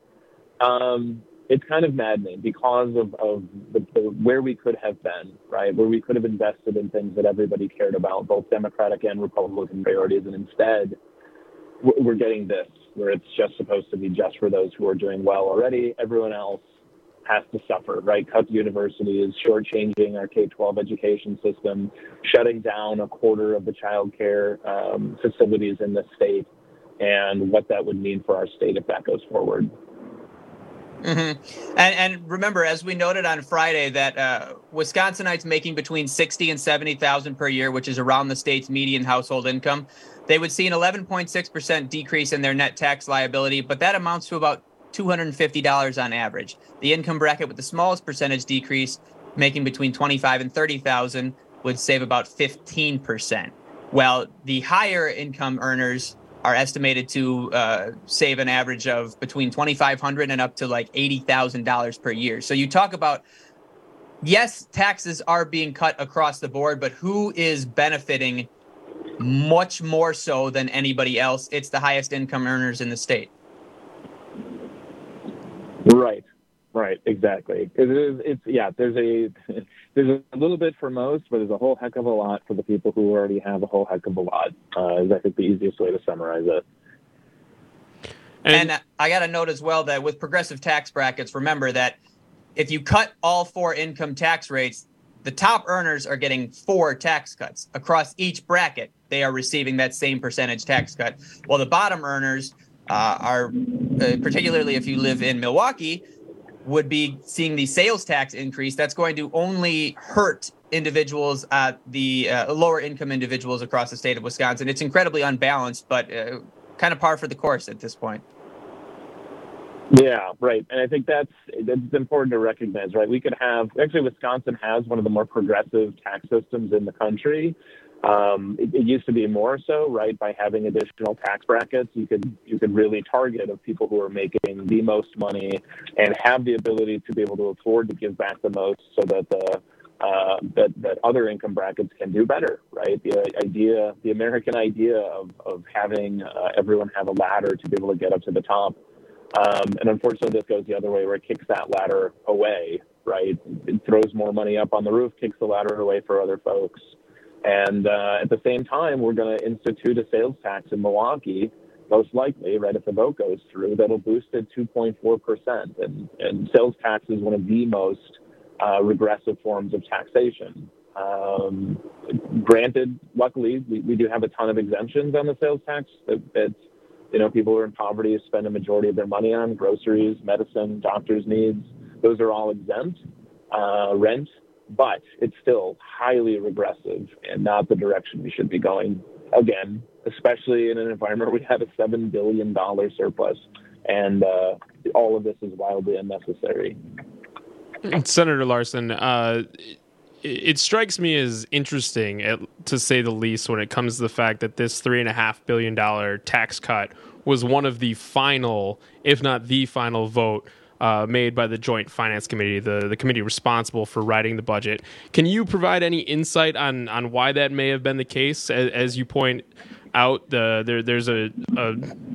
Um, it's kind of maddening because of, of the, the, where we could have been, right? Where we could have invested in things that everybody cared about, both Democratic and Republican priorities. And instead, we're getting this, where it's just supposed to be just for those who are doing well already. Everyone else has to suffer, right? Cut universities, shortchanging our K twelve education system, shutting down a quarter of the child care um, facilities in the state, and what that would mean for our state if that goes forward. Mm-hmm. And, and remember, as we noted on Friday, that uh, Wisconsinites making between sixty and seventy thousand per year, which is around the state's median household income, they would see an eleven point six percent decrease in their net tax liability, but that amounts to about two hundred fifty dollars on average. The income bracket with the smallest percentage decrease, making between twenty-five and thirty thousand, would save about fifteen percent, while the higher income earners are estimated to uh, save an average of between twenty-five hundred dollars and up to like eighty thousand dollars per year. So you talk about, yes, taxes are being cut across the board, but who is benefiting much more so than anybody else? It's the highest income earners in the state. Right, right, exactly. It is, it's yeah. There's a there's a little bit for most, but there's a whole heck of a lot for the people who already have a whole heck of a lot. Uh, is I think the easiest way to summarize it. And, and I got to note as well that with progressive tax brackets, remember that if you cut all four income tax rates, the top earners are getting four tax cuts. Across each bracket, they are receiving that same percentage tax cut. While the bottom earners uh, are, uh, particularly if you live in Milwaukee, would be seeing the sales tax increase. That's going to only hurt individuals at the uh, lower income individuals across the state of Wisconsin. It's incredibly unbalanced, but uh, kind of par for the course at this point. Yeah, right. And I think that's, that's important to recognize, right? We could have, actually Wisconsin has one of the more progressive tax systems in the country. Um, it, it used to be more so, right? By having additional tax brackets, you could you could really target of people who are making the most money and have the ability to be able to afford to give back the most, so that the uh, that that other income brackets can do better, right? The idea, the American idea of of having uh, everyone have a ladder to be able to get up to the top. Um, and unfortunately, this goes the other way, where it kicks that ladder away, right? It throws more money up on the roof, kicks the ladder away for other folks. And uh, at the same time, we're going to institute a sales tax in Milwaukee, most likely, right, if the vote goes through, that'll boost it two point four percent. And, and sales tax is one of the most uh, regressive forms of taxation. Um, granted, luckily, we, we do have a ton of exemptions on the sales tax that, that you know, people who are in poverty spend a majority of their money on: groceries, medicine, doctor's needs. Those are all exempt. Uh, rent. But it's still highly regressive and not the direction we should be going. Again, especially in an environment where we have a seven billion dollars surplus, and uh, all of this is wildly unnecessary. Senator Larson, uh, it, it strikes me as interesting, at, to say the least, when it comes to the fact that this three point five billion dollars tax cut was one of the final, if not the final vote Uh, made by the Joint Finance Committee, the, the committee responsible for writing the budget. Can you provide any insight on, on why that may have been the case? As, as you point out, the, there there's a, a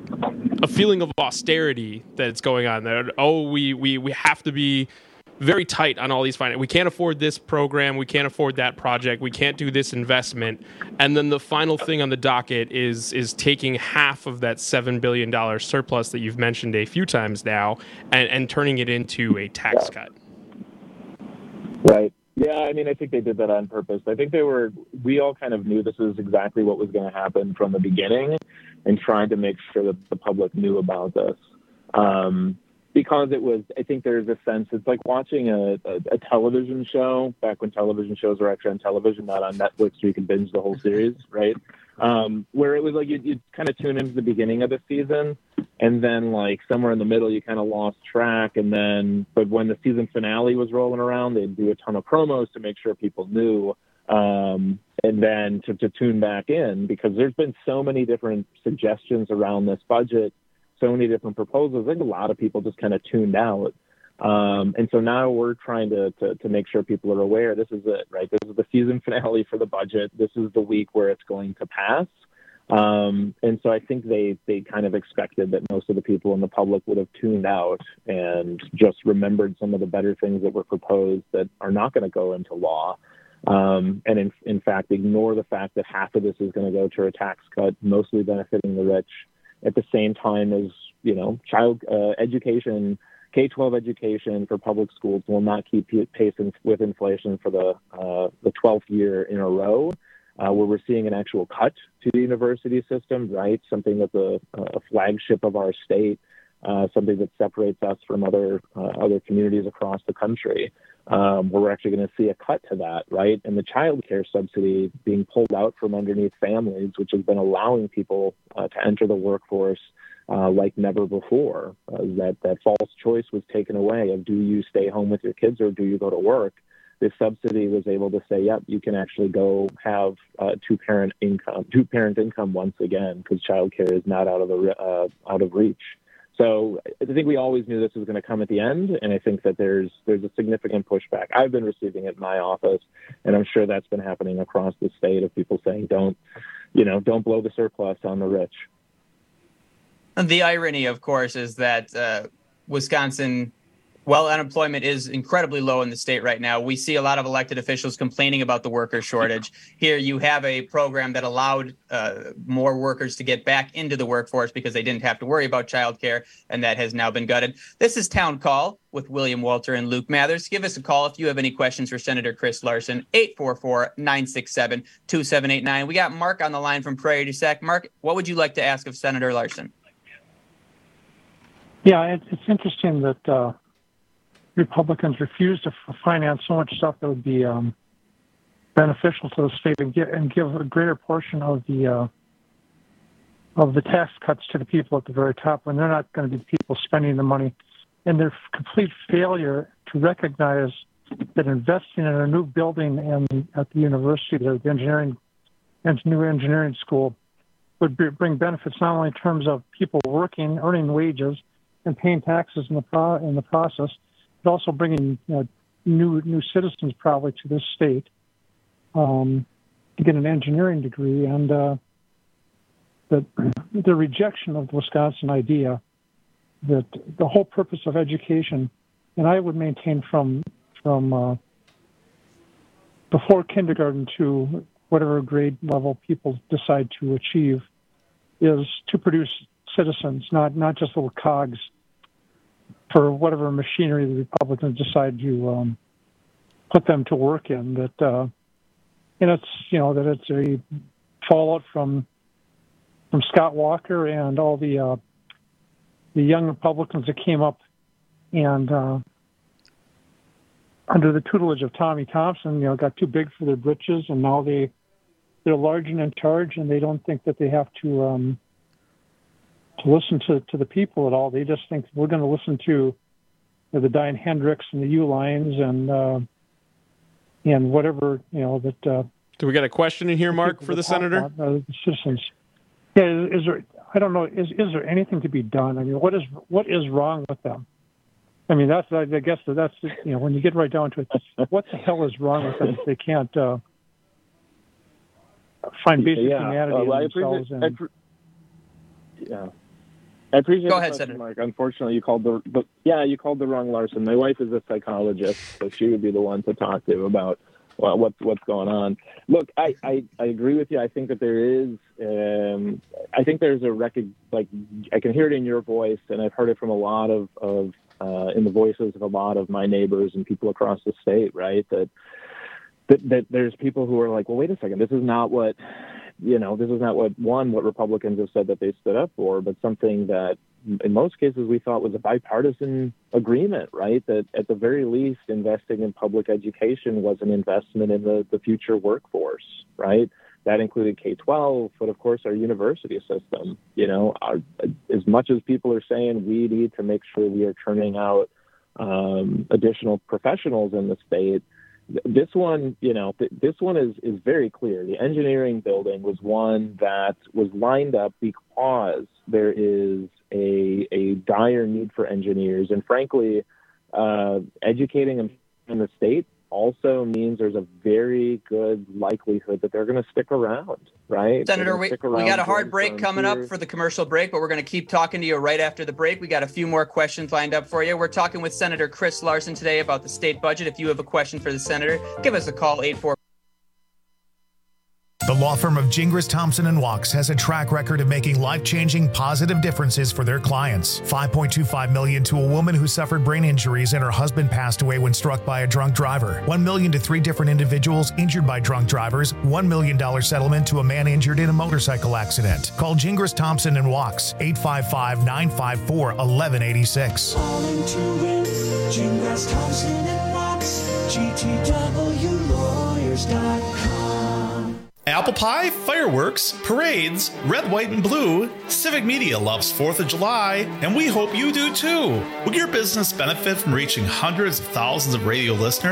a feeling of austerity that's going on there. Oh, we, we, we have to be very tight on all these finance. We can't afford this program. We can't afford that project. We can't do this investment. And then the final thing on the docket is is taking half of that seven billion dollars surplus that you've mentioned a few times now and, and turning it into a tax cut. Right. Yeah, I mean, I think they did that on purpose. I think they were, we all kind of knew this is exactly what was going to happen from the beginning, and trying to make sure that the public knew about this. Um, Because it was, I think there's a sense, it's like watching a, a, a television show back when television shows were actually on television, not on Netflix, where you can binge the whole series, right? Um, where it was like you'd, you'd kind of tune into the beginning of the season, and then like somewhere in the middle you kind of lost track, and then, but when the season finale was rolling around, they'd do a ton of promos to make sure people knew, um, and then to, to tune back in, because there's been so many different suggestions around this budget, so many different proposals. I think a lot of people just kind of tuned out. Um, and so now we're trying to, to, to make sure people are aware. This is it, right? This is the season finale for the budget. This is the week where it's going to pass. Um, and so I think they, they kind of expected that most of the people in the public would have tuned out and just remembered some of the better things that were proposed that are not going to go into law. Um, and in, in fact, ignore the fact that half of this is going to go to a tax cut, mostly benefiting the rich, at the same time as, you know, child uh, education, K twelve education for public schools will not keep pace with inflation for the uh, the twelfth year in a row, uh, where we're seeing an actual cut to the university system, right? Something that's a, a flagship of our state, uh, something that separates us from other uh, other communities across the country, um, where we're actually going to see a cut to that, right? And the child care subsidy being pulled out from underneath families, which has been allowing people uh, to enter the workforce uh, like never before. Uh, that, that false choice was taken away of, do you stay home with your kids or do you go to work? this subsidy was able to say, yep, you can actually go have uh, two-parent income, two-parent income once again, because childcare is not out of the uh, out of reach. So I think we always knew this was going to come at the end, and I think that there's there's a significant pushback. I've been receiving it in my office, and I'm sure that's been happening across the state of people saying, don't, you know, don't blow the surplus on the rich. And the irony, of course, is that uh, Wisconsin, while unemployment is incredibly low in the state right now, we see a lot of elected officials complaining about the worker shortage. Here you have a program that allowed uh, more workers to get back into the workforce because they didn't have to worry about childcare, and that has now been gutted. This is Town Call with William Walter and Luke Mathers. Give us a call if you have any questions for Senator Chris Larson, eight four four, nine six seven, two seven eight nine. We got Mark on the line from Prairie du Sac. Mark, what would you like to ask of Senator Larson? Yeah, it's interesting that uh, Republicans refuse to f- finance so much stuff that would be um, beneficial to the state and, get, and give a greater portion of the uh, of the tax cuts to the people at the very top when they're not going to be the people spending the money. And their complete failure to recognize that investing in a new building and at the university, the engineering and new engineering school, would be, bring benefits not only in terms of people working, earning wages, and paying taxes in the pro- in the process, but also bringing you know, new new citizens probably to this state um, to get an engineering degree, and uh, the the rejection of the Wisconsin idea that the whole purpose of education, and I would maintain from from uh, before kindergarten to whatever grade level people decide to achieve, is to produce citizens, not not just little cogs for whatever machinery the Republicans decide to um, put them to work in. That uh, and it's you know that it's a fallout from from Scott Walker and all the uh, the young Republicans that came up and uh, under the tutelage of Tommy Thompson, you know, got too big for their britches, and now they they're large and in charge, and they don't think that they have to. Um, to listen to, to the people at all. They just think we're going to listen to you know, the Diane Hendricks and the U-Lines and uh, and whatever, you know, that... Uh, Do we got a question in here, Mark, for the senator? About, uh, the citizens. Yeah, is, is there... I don't know, is is there anything to be done? I mean, what is what is wrong with them? I mean, that's, I guess that that's, you know, when you get right down to it, what the hell is wrong with them if they can't uh, find basic yeah. humanity uh, well, in themselves? I and, I pre- yeah. I appreciate Go the ahead, question, Senator. Mark. Unfortunately, you called the, the yeah you called the wrong Larson. My wife is a psychologist, so she would be the one to talk to about well, what's what's going on. Look, I, I, I agree with you. I think that there is um, I think there's a record like I can hear it in your voice, and I've heard it from a lot of of uh, in the voices of a lot of my neighbors and people across the state. Right, that that, that there's people who are like, well, wait a second, this is not what. You know, this is not what, one, what Republicans have said that they stood up for, but something that in most cases we thought was a bipartisan agreement, right? That at the very least, investing in public education was an investment in the, the future workforce, right? That included K twelve, but of course our university system. You know, our, as much as people are saying we need to make sure we are turning out um, additional professionals in the state, this one, you know, th- this one is, is very clear. The engineering building was one that was lined up because there is a a dire need for engineers. And frankly, uh, educating them in the state also means there's a very good likelihood that they're going to stick around, right? Senator, we, we got a hard break coming up for the commercial break, but we're going to keep talking to you right after the break. We got a few more questions lined up for you. We're talking with Senator Chris Larson today about the state budget. If you have a question for the senator, give us a call, eight four. The law firm of Gingras, Thompson and Wachs has a track record of making life-changing positive differences for their clients. five point two five million dollars to a woman who suffered brain injuries and her husband passed away when struck by a drunk driver. one million dollars to three different individuals injured by drunk drivers. one million dollars settlement to a man injured in a motorcycle accident. Call Gingras, Thompson and Wachs, eight five five, nine five four, one one eight six. Calling to win, Gingras, Thompson and Wachs, G T W lawyers dot com. Apple pie, fireworks, parades, red, white, and blue. Civic Media loves fourth of July, and we hope you do too. Will your business benefit from reaching hundreds of thousands of radio listeners?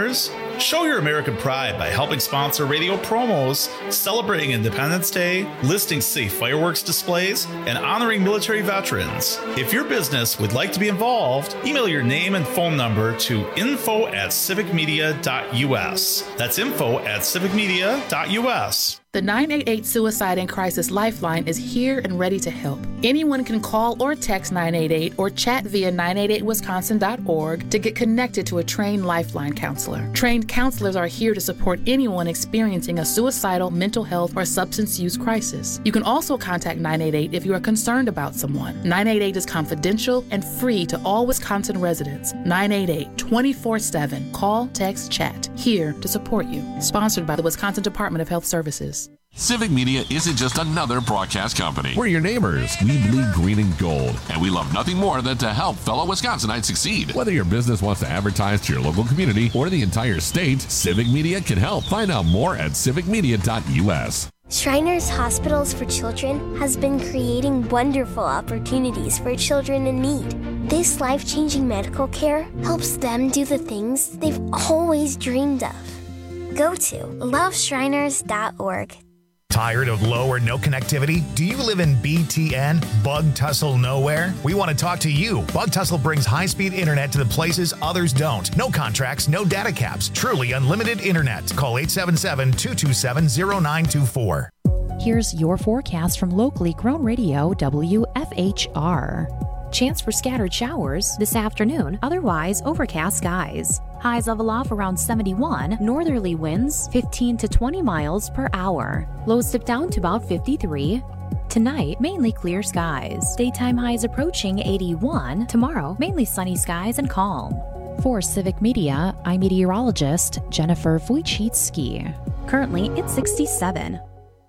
Show your American pride by helping sponsor radio promos, celebrating Independence Day, listing safe fireworks displays, and honoring military veterans. If your business would like to be involved, email your name and phone number to info at civic media dot u s. That's info at civic media dot u s. The nine eight eight Suicide and Crisis Lifeline is here and ready to help. Anyone can call or text nine eight eight or chat via nine eight eight wisconsin dot org to get connected to a trained Lifeline counselor. Trained counselors are here to support anyone experiencing a suicidal, mental health, or substance use crisis. You can also contact nine eight eight if you are concerned about someone. nine eight eight is confidential and free to all Wisconsin residents. nine eight eight, twenty-four seven. Call, text, chat. Here to support you. Sponsored by the Wisconsin Department of Health Services. Civic Media isn't just another broadcast company. We're your neighbors. We bleed green and gold. And we love nothing more than to help fellow Wisconsinites succeed. Whether your business wants to advertise to your local community or the entire state, Civic Media can help. Find out more at civic media dot u s. Shriners Hospitals for Children has been creating wonderful opportunities for children in need. This life-changing medical care helps them do the things they've always dreamed of. Go to love shriners dot org. Tired of low or no connectivity? Do you live in B T N, Bug Tussle Nowhere? We want to talk to you. Bug Tussle brings high-speed internet to the places others don't. No contracts, no data caps. Truly unlimited internet. Call eight seven seven, two two seven, zero nine two four. Here's your forecast from locally grown radio W F H R. Chance for scattered showers this afternoon, otherwise overcast skies. Highs level off around seventy-one, northerly winds fifteen to twenty miles per hour. Lows dip down to about fifty-three. Tonight, mainly clear skies. Daytime highs approaching eighty-one. Tomorrow, mainly sunny skies and calm. For Civic Media, I'm meteorologist Jennifer Wojcicki. Currently, it's sixty-seven.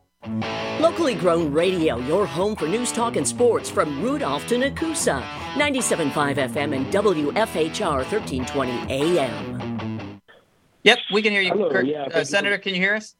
Locally grown radio, your home for news, talk, and sports from Rudolph to Nakusa. ninety-seven point five F M and W F H R thirteen twenty A M. Yep, we can hear you. Hello, Kurt. yeah, uh, Senator, can you hear us?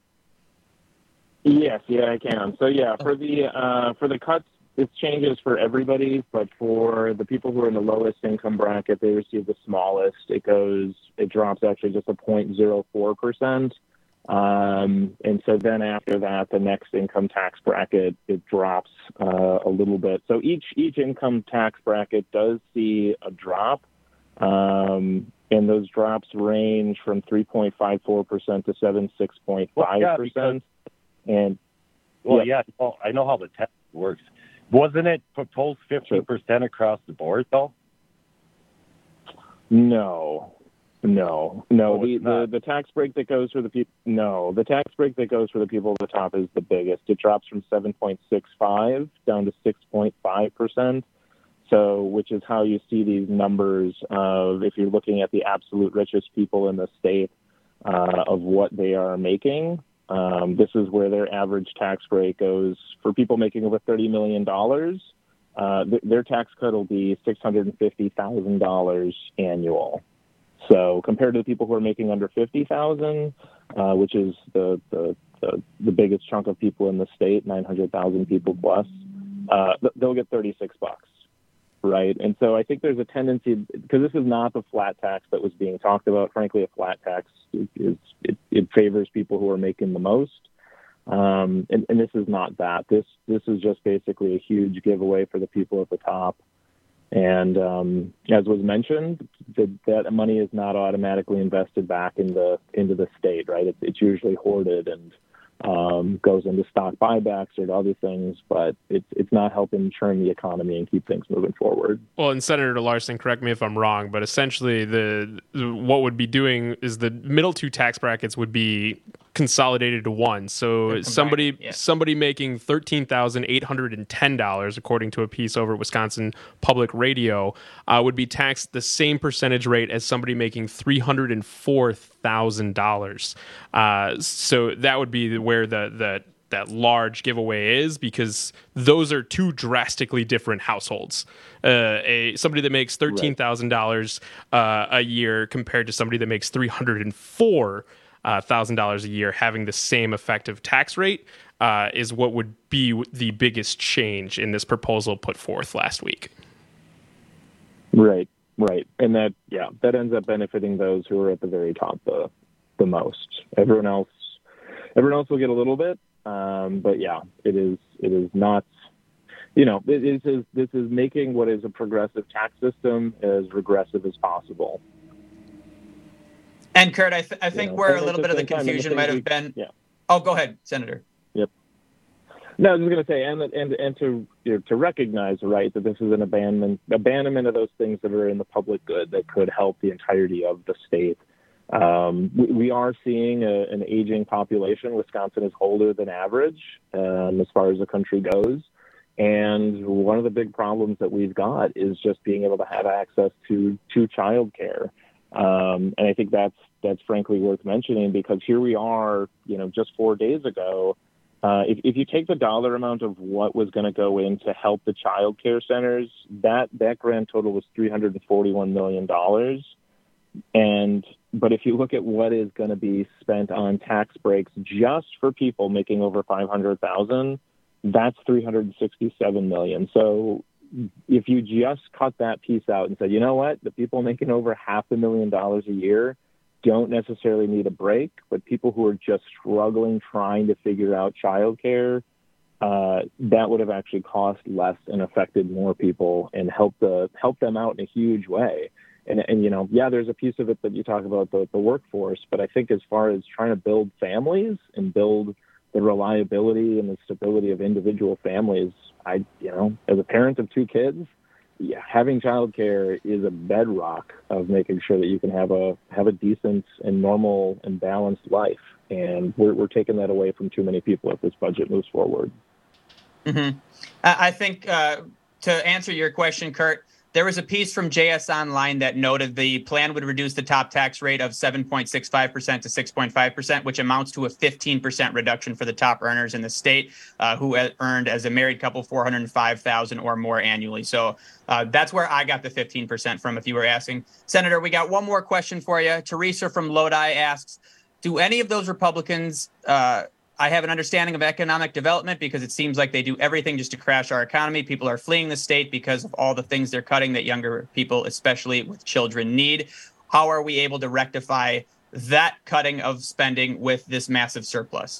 Yes, yeah, I can. So yeah, for the uh, for the cuts, it changes for everybody, but for the people who are in the lowest income bracket, they receive the smallest. It goes, it drops actually just a zero point zero four percent. Um, and so then after that, the next income tax bracket, it drops uh, a little bit. So each each income tax bracket does see a drop, um, and those drops range from three point five four percent to seventy-six point five percent. And well, yeah, yeah well, I know how the tax works. Wasn't it proposed fifty percent across the board, though? No. No, no. Oh, the, the the tax break that goes for the people. No, the tax break that goes for the people at the top is the biggest. It drops from seven point six five down to six point five percent. So, which is how you see these numbers of, if you're looking at the absolute richest people in the state, uh, of what they are making. Um, this is where their average tax rate goes for people making over thirty million dollars. Uh, th- their tax cut will be six hundred fifty thousand dollars annual. So compared to the people who are making under fifty thousand, uh, which is the, the, the, the biggest chunk of people in the state, nine hundred thousand people plus, uh, they'll get thirty-six bucks, right? And so I think there's a tendency, because this is not the flat tax that was being talked about. Frankly, a flat tax is it, it favors people who are making the most. Um, and, and this is not that. This this is just basically a huge giveaway for the people at the top. And um, as was mentioned, the, that money is not automatically invested back in the, into the state, right? It's, it's usually hoarded and um, goes into stock buybacks or other things, but it's it's not helping churn the economy and keep things moving forward. Well, and Senator Larson, correct me if I'm wrong, but essentially the what would be doing is the middle two tax brackets would be consolidated to one. So somebody yeah. somebody making thirteen thousand eight hundred ten dollars, according to a piece over at Wisconsin Public Radio, uh, would be taxed the same percentage rate as somebody making three hundred four thousand dollars. Uh, so that would be where the the that large giveaway is, because those are two drastically different households. Uh, a somebody that makes thirteen thousand dollars uh, a year compared to somebody that makes three hundred four thousand dollars a year having the same effective tax rate uh, is what would be the biggest change in this proposal put forth last week. Right. Right. And that, yeah, that ends up benefiting those who are at the very top the the most. Everyone else, everyone else will get a little bit. Um, but yeah, it is, it is not, you know, it is, is, this is making what is a progressive tax system as regressive as possible. And Kurt, I, th- I think You know, where a and at little the bit of the same time, and the confusion thing might we- have been. yeah. Oh, go ahead, Senator. Yep. No, I was just going to say, and and and to you know, to recognize, right, that this is an abandonment abandonment of those things that are in the public good that could help the entirety of the state. Um, we, we are seeing a, an aging population. Wisconsin is older than average um, as far as the country goes. And one of the big problems that we've got is just being able to have access to to childcare. Um, and I think that's that's frankly worth mentioning, because here we are, you know, just four days ago. Uh, if, if you take the dollar amount of what was going to go in to help the child care centers, that, that grand total was three hundred forty-one million dollars. And but if you look at what is going to be spent on tax breaks just for people making over five hundred thousand dollars, that's three hundred sixty-seven million dollars. So if you just cut that piece out and said, you know what, the people making over half a million dollars a year don't necessarily need a break, but people who are just struggling trying to figure out childcare, uh, that would have actually cost less and affected more people and helped the help them out in a huge way. And, and you know, yeah, there's a piece of it that you talk about the, the workforce, but I think as far as trying to build families and build the reliability and the stability of individual families, I, you know, as a parent of two kids, yeah, having childcare is a bedrock of making sure that you can have a have a decent and normal and balanced life. And we're we're taking that away from too many people if this budget moves forward. Mm-hmm. I I think uh, to answer your question, Kurt, there was a piece from J S Online that noted the plan would reduce the top tax rate of seven point six five percent to six point five percent, which amounts to a fifteen percent reduction for the top earners in the state uh, who earned as a married couple four hundred five thousand dollars or more annually. So uh, that's where I got the fifteen percent from, if you were asking. Senator, we got one more question for you. Teresa from Lodi asks, do any of those Republicans uh, I have an understanding of economic development because it seems like they do everything just to crash our economy. People are fleeing the state because of all the things they're cutting that younger people, especially with children, need. How are we able to rectify that cutting of spending with this massive surplus?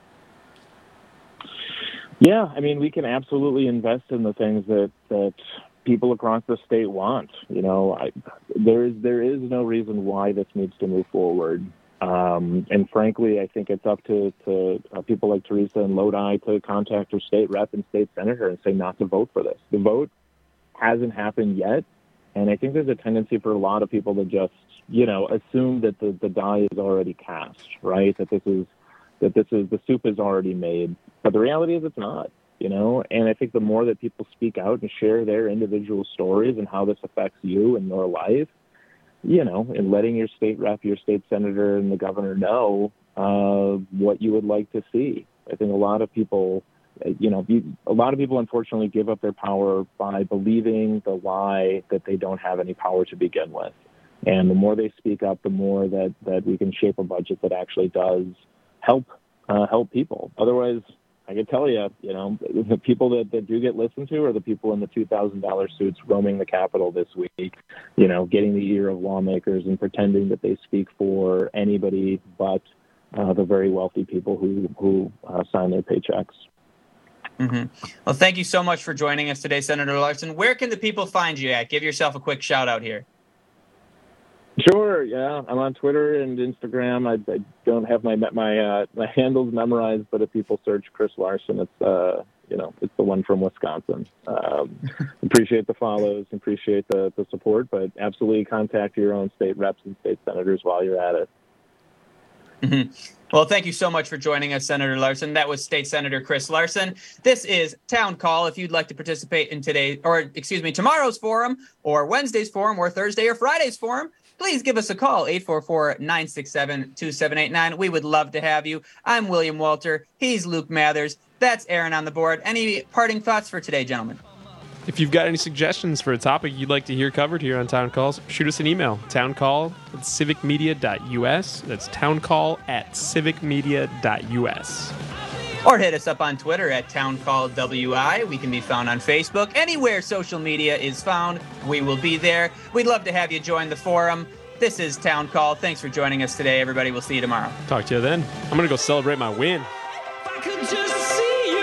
Yeah, I mean, we can absolutely invest in the things that, that people across the state want. You know, I, there is there is no reason why this needs to move forward. Um, and frankly, I think it's up to, to uh, people like Teresa and Lodi to contact their state rep and state senator and say not to vote for this. The vote hasn't happened yet. And I think there's a tendency for a lot of people to just, you know, assume that the, the die is already cast, right? That this is, that this is, the soup is already made. But the reality is it's not, you know? And I think the more that people speak out and share their individual stories and how this affects you and your life, you know, and letting your state rep, your state senator, and the governor know uh, what you would like to see. I think a lot of people, you know, a lot of people unfortunately give up their power by believing the lie that they don't have any power to begin with. And the more they speak up, the more that, that we can shape a budget that actually does help uh, help people. Otherwise, I can tell you, you know, the people that, that do get listened to are the people in the two thousand dollars suits roaming the Capitol this week, you know, getting the ear of lawmakers and pretending that they speak for anybody but uh, the very wealthy people who, who uh, sign their paychecks. Mm-hmm. Well, thank you so much for joining us today, Senator Larson. Where can the people find you at? Give yourself a quick shout out here. Sure, yeah. I'm on Twitter and Instagram. I, I don't have my my uh, my handles memorized, but if people search Chris Larson, it's uh you know it's the one from Wisconsin. Um, appreciate the follows, appreciate the, the support, but absolutely contact your own state reps and state senators while you're at it. Mm-hmm. Well, thank you so much for joining us, Senator Larson. That was State Senator Chris Larson. This is Town Call. If you'd like to participate in today, or excuse me, tomorrow's forum, or Wednesday's forum, or Thursday or Friday's forum, please give us a call, eight four four, nine six seven, two seven eight nine. We would love to have you. I'm William Walter. He's Luke Mathers. That's Aaron on the board. Any parting thoughts for today, gentlemen? If you've got any suggestions for a topic you'd like to hear covered here on Town Calls, shoot us an email, towncall at civicmedia dot u s. That's towncall at civicmedia dot u s. Or hit us up on Twitter at TownCallWI. We can be found on Facebook. Anywhere social media is found, we will be there. We'd love to have you join the forum. This is Town Call. Thanks for joining us today, everybody. We'll see you tomorrow. Talk to you then. I'm going to go celebrate my win. I could just see you.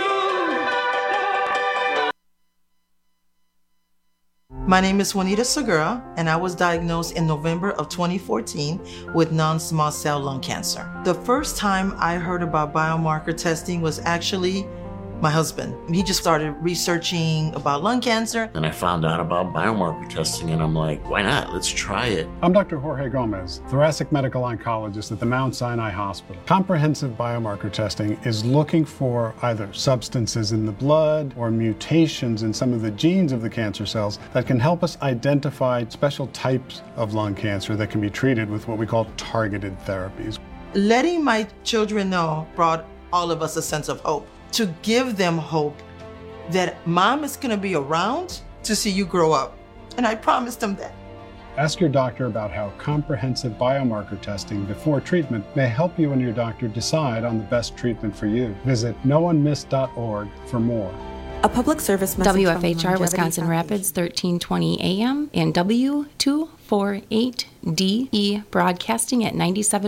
My name is Juanita Segura, and I was diagnosed in November of twenty fourteen with non-small cell lung cancer. The first time I heard about biomarker testing was actually my husband. He just started researching about lung cancer. And I found out about biomarker testing, and I'm like, why not? Let's try it. I'm Doctor Jorge Gomez, thoracic medical oncologist at the Mount Sinai Hospital. Comprehensive biomarker testing is looking for either substances in the blood or mutations in some of the genes of the cancer cells that can help us identify special types of lung cancer that can be treated with what we call targeted therapies. Letting my children know brought all of us a sense of hope. To give them hope that mom is going to be around to see you grow up. And I promised them that. Ask your doctor about how comprehensive biomarker testing before treatment may help you and your doctor decide on the best treatment for you. Visit no one missed dot org for more. A public service message W F H R from Longevity Wisconsin Foundation. Rapids, thirteen twenty A M and W two forty-eight D E broadcasting at ninety-seven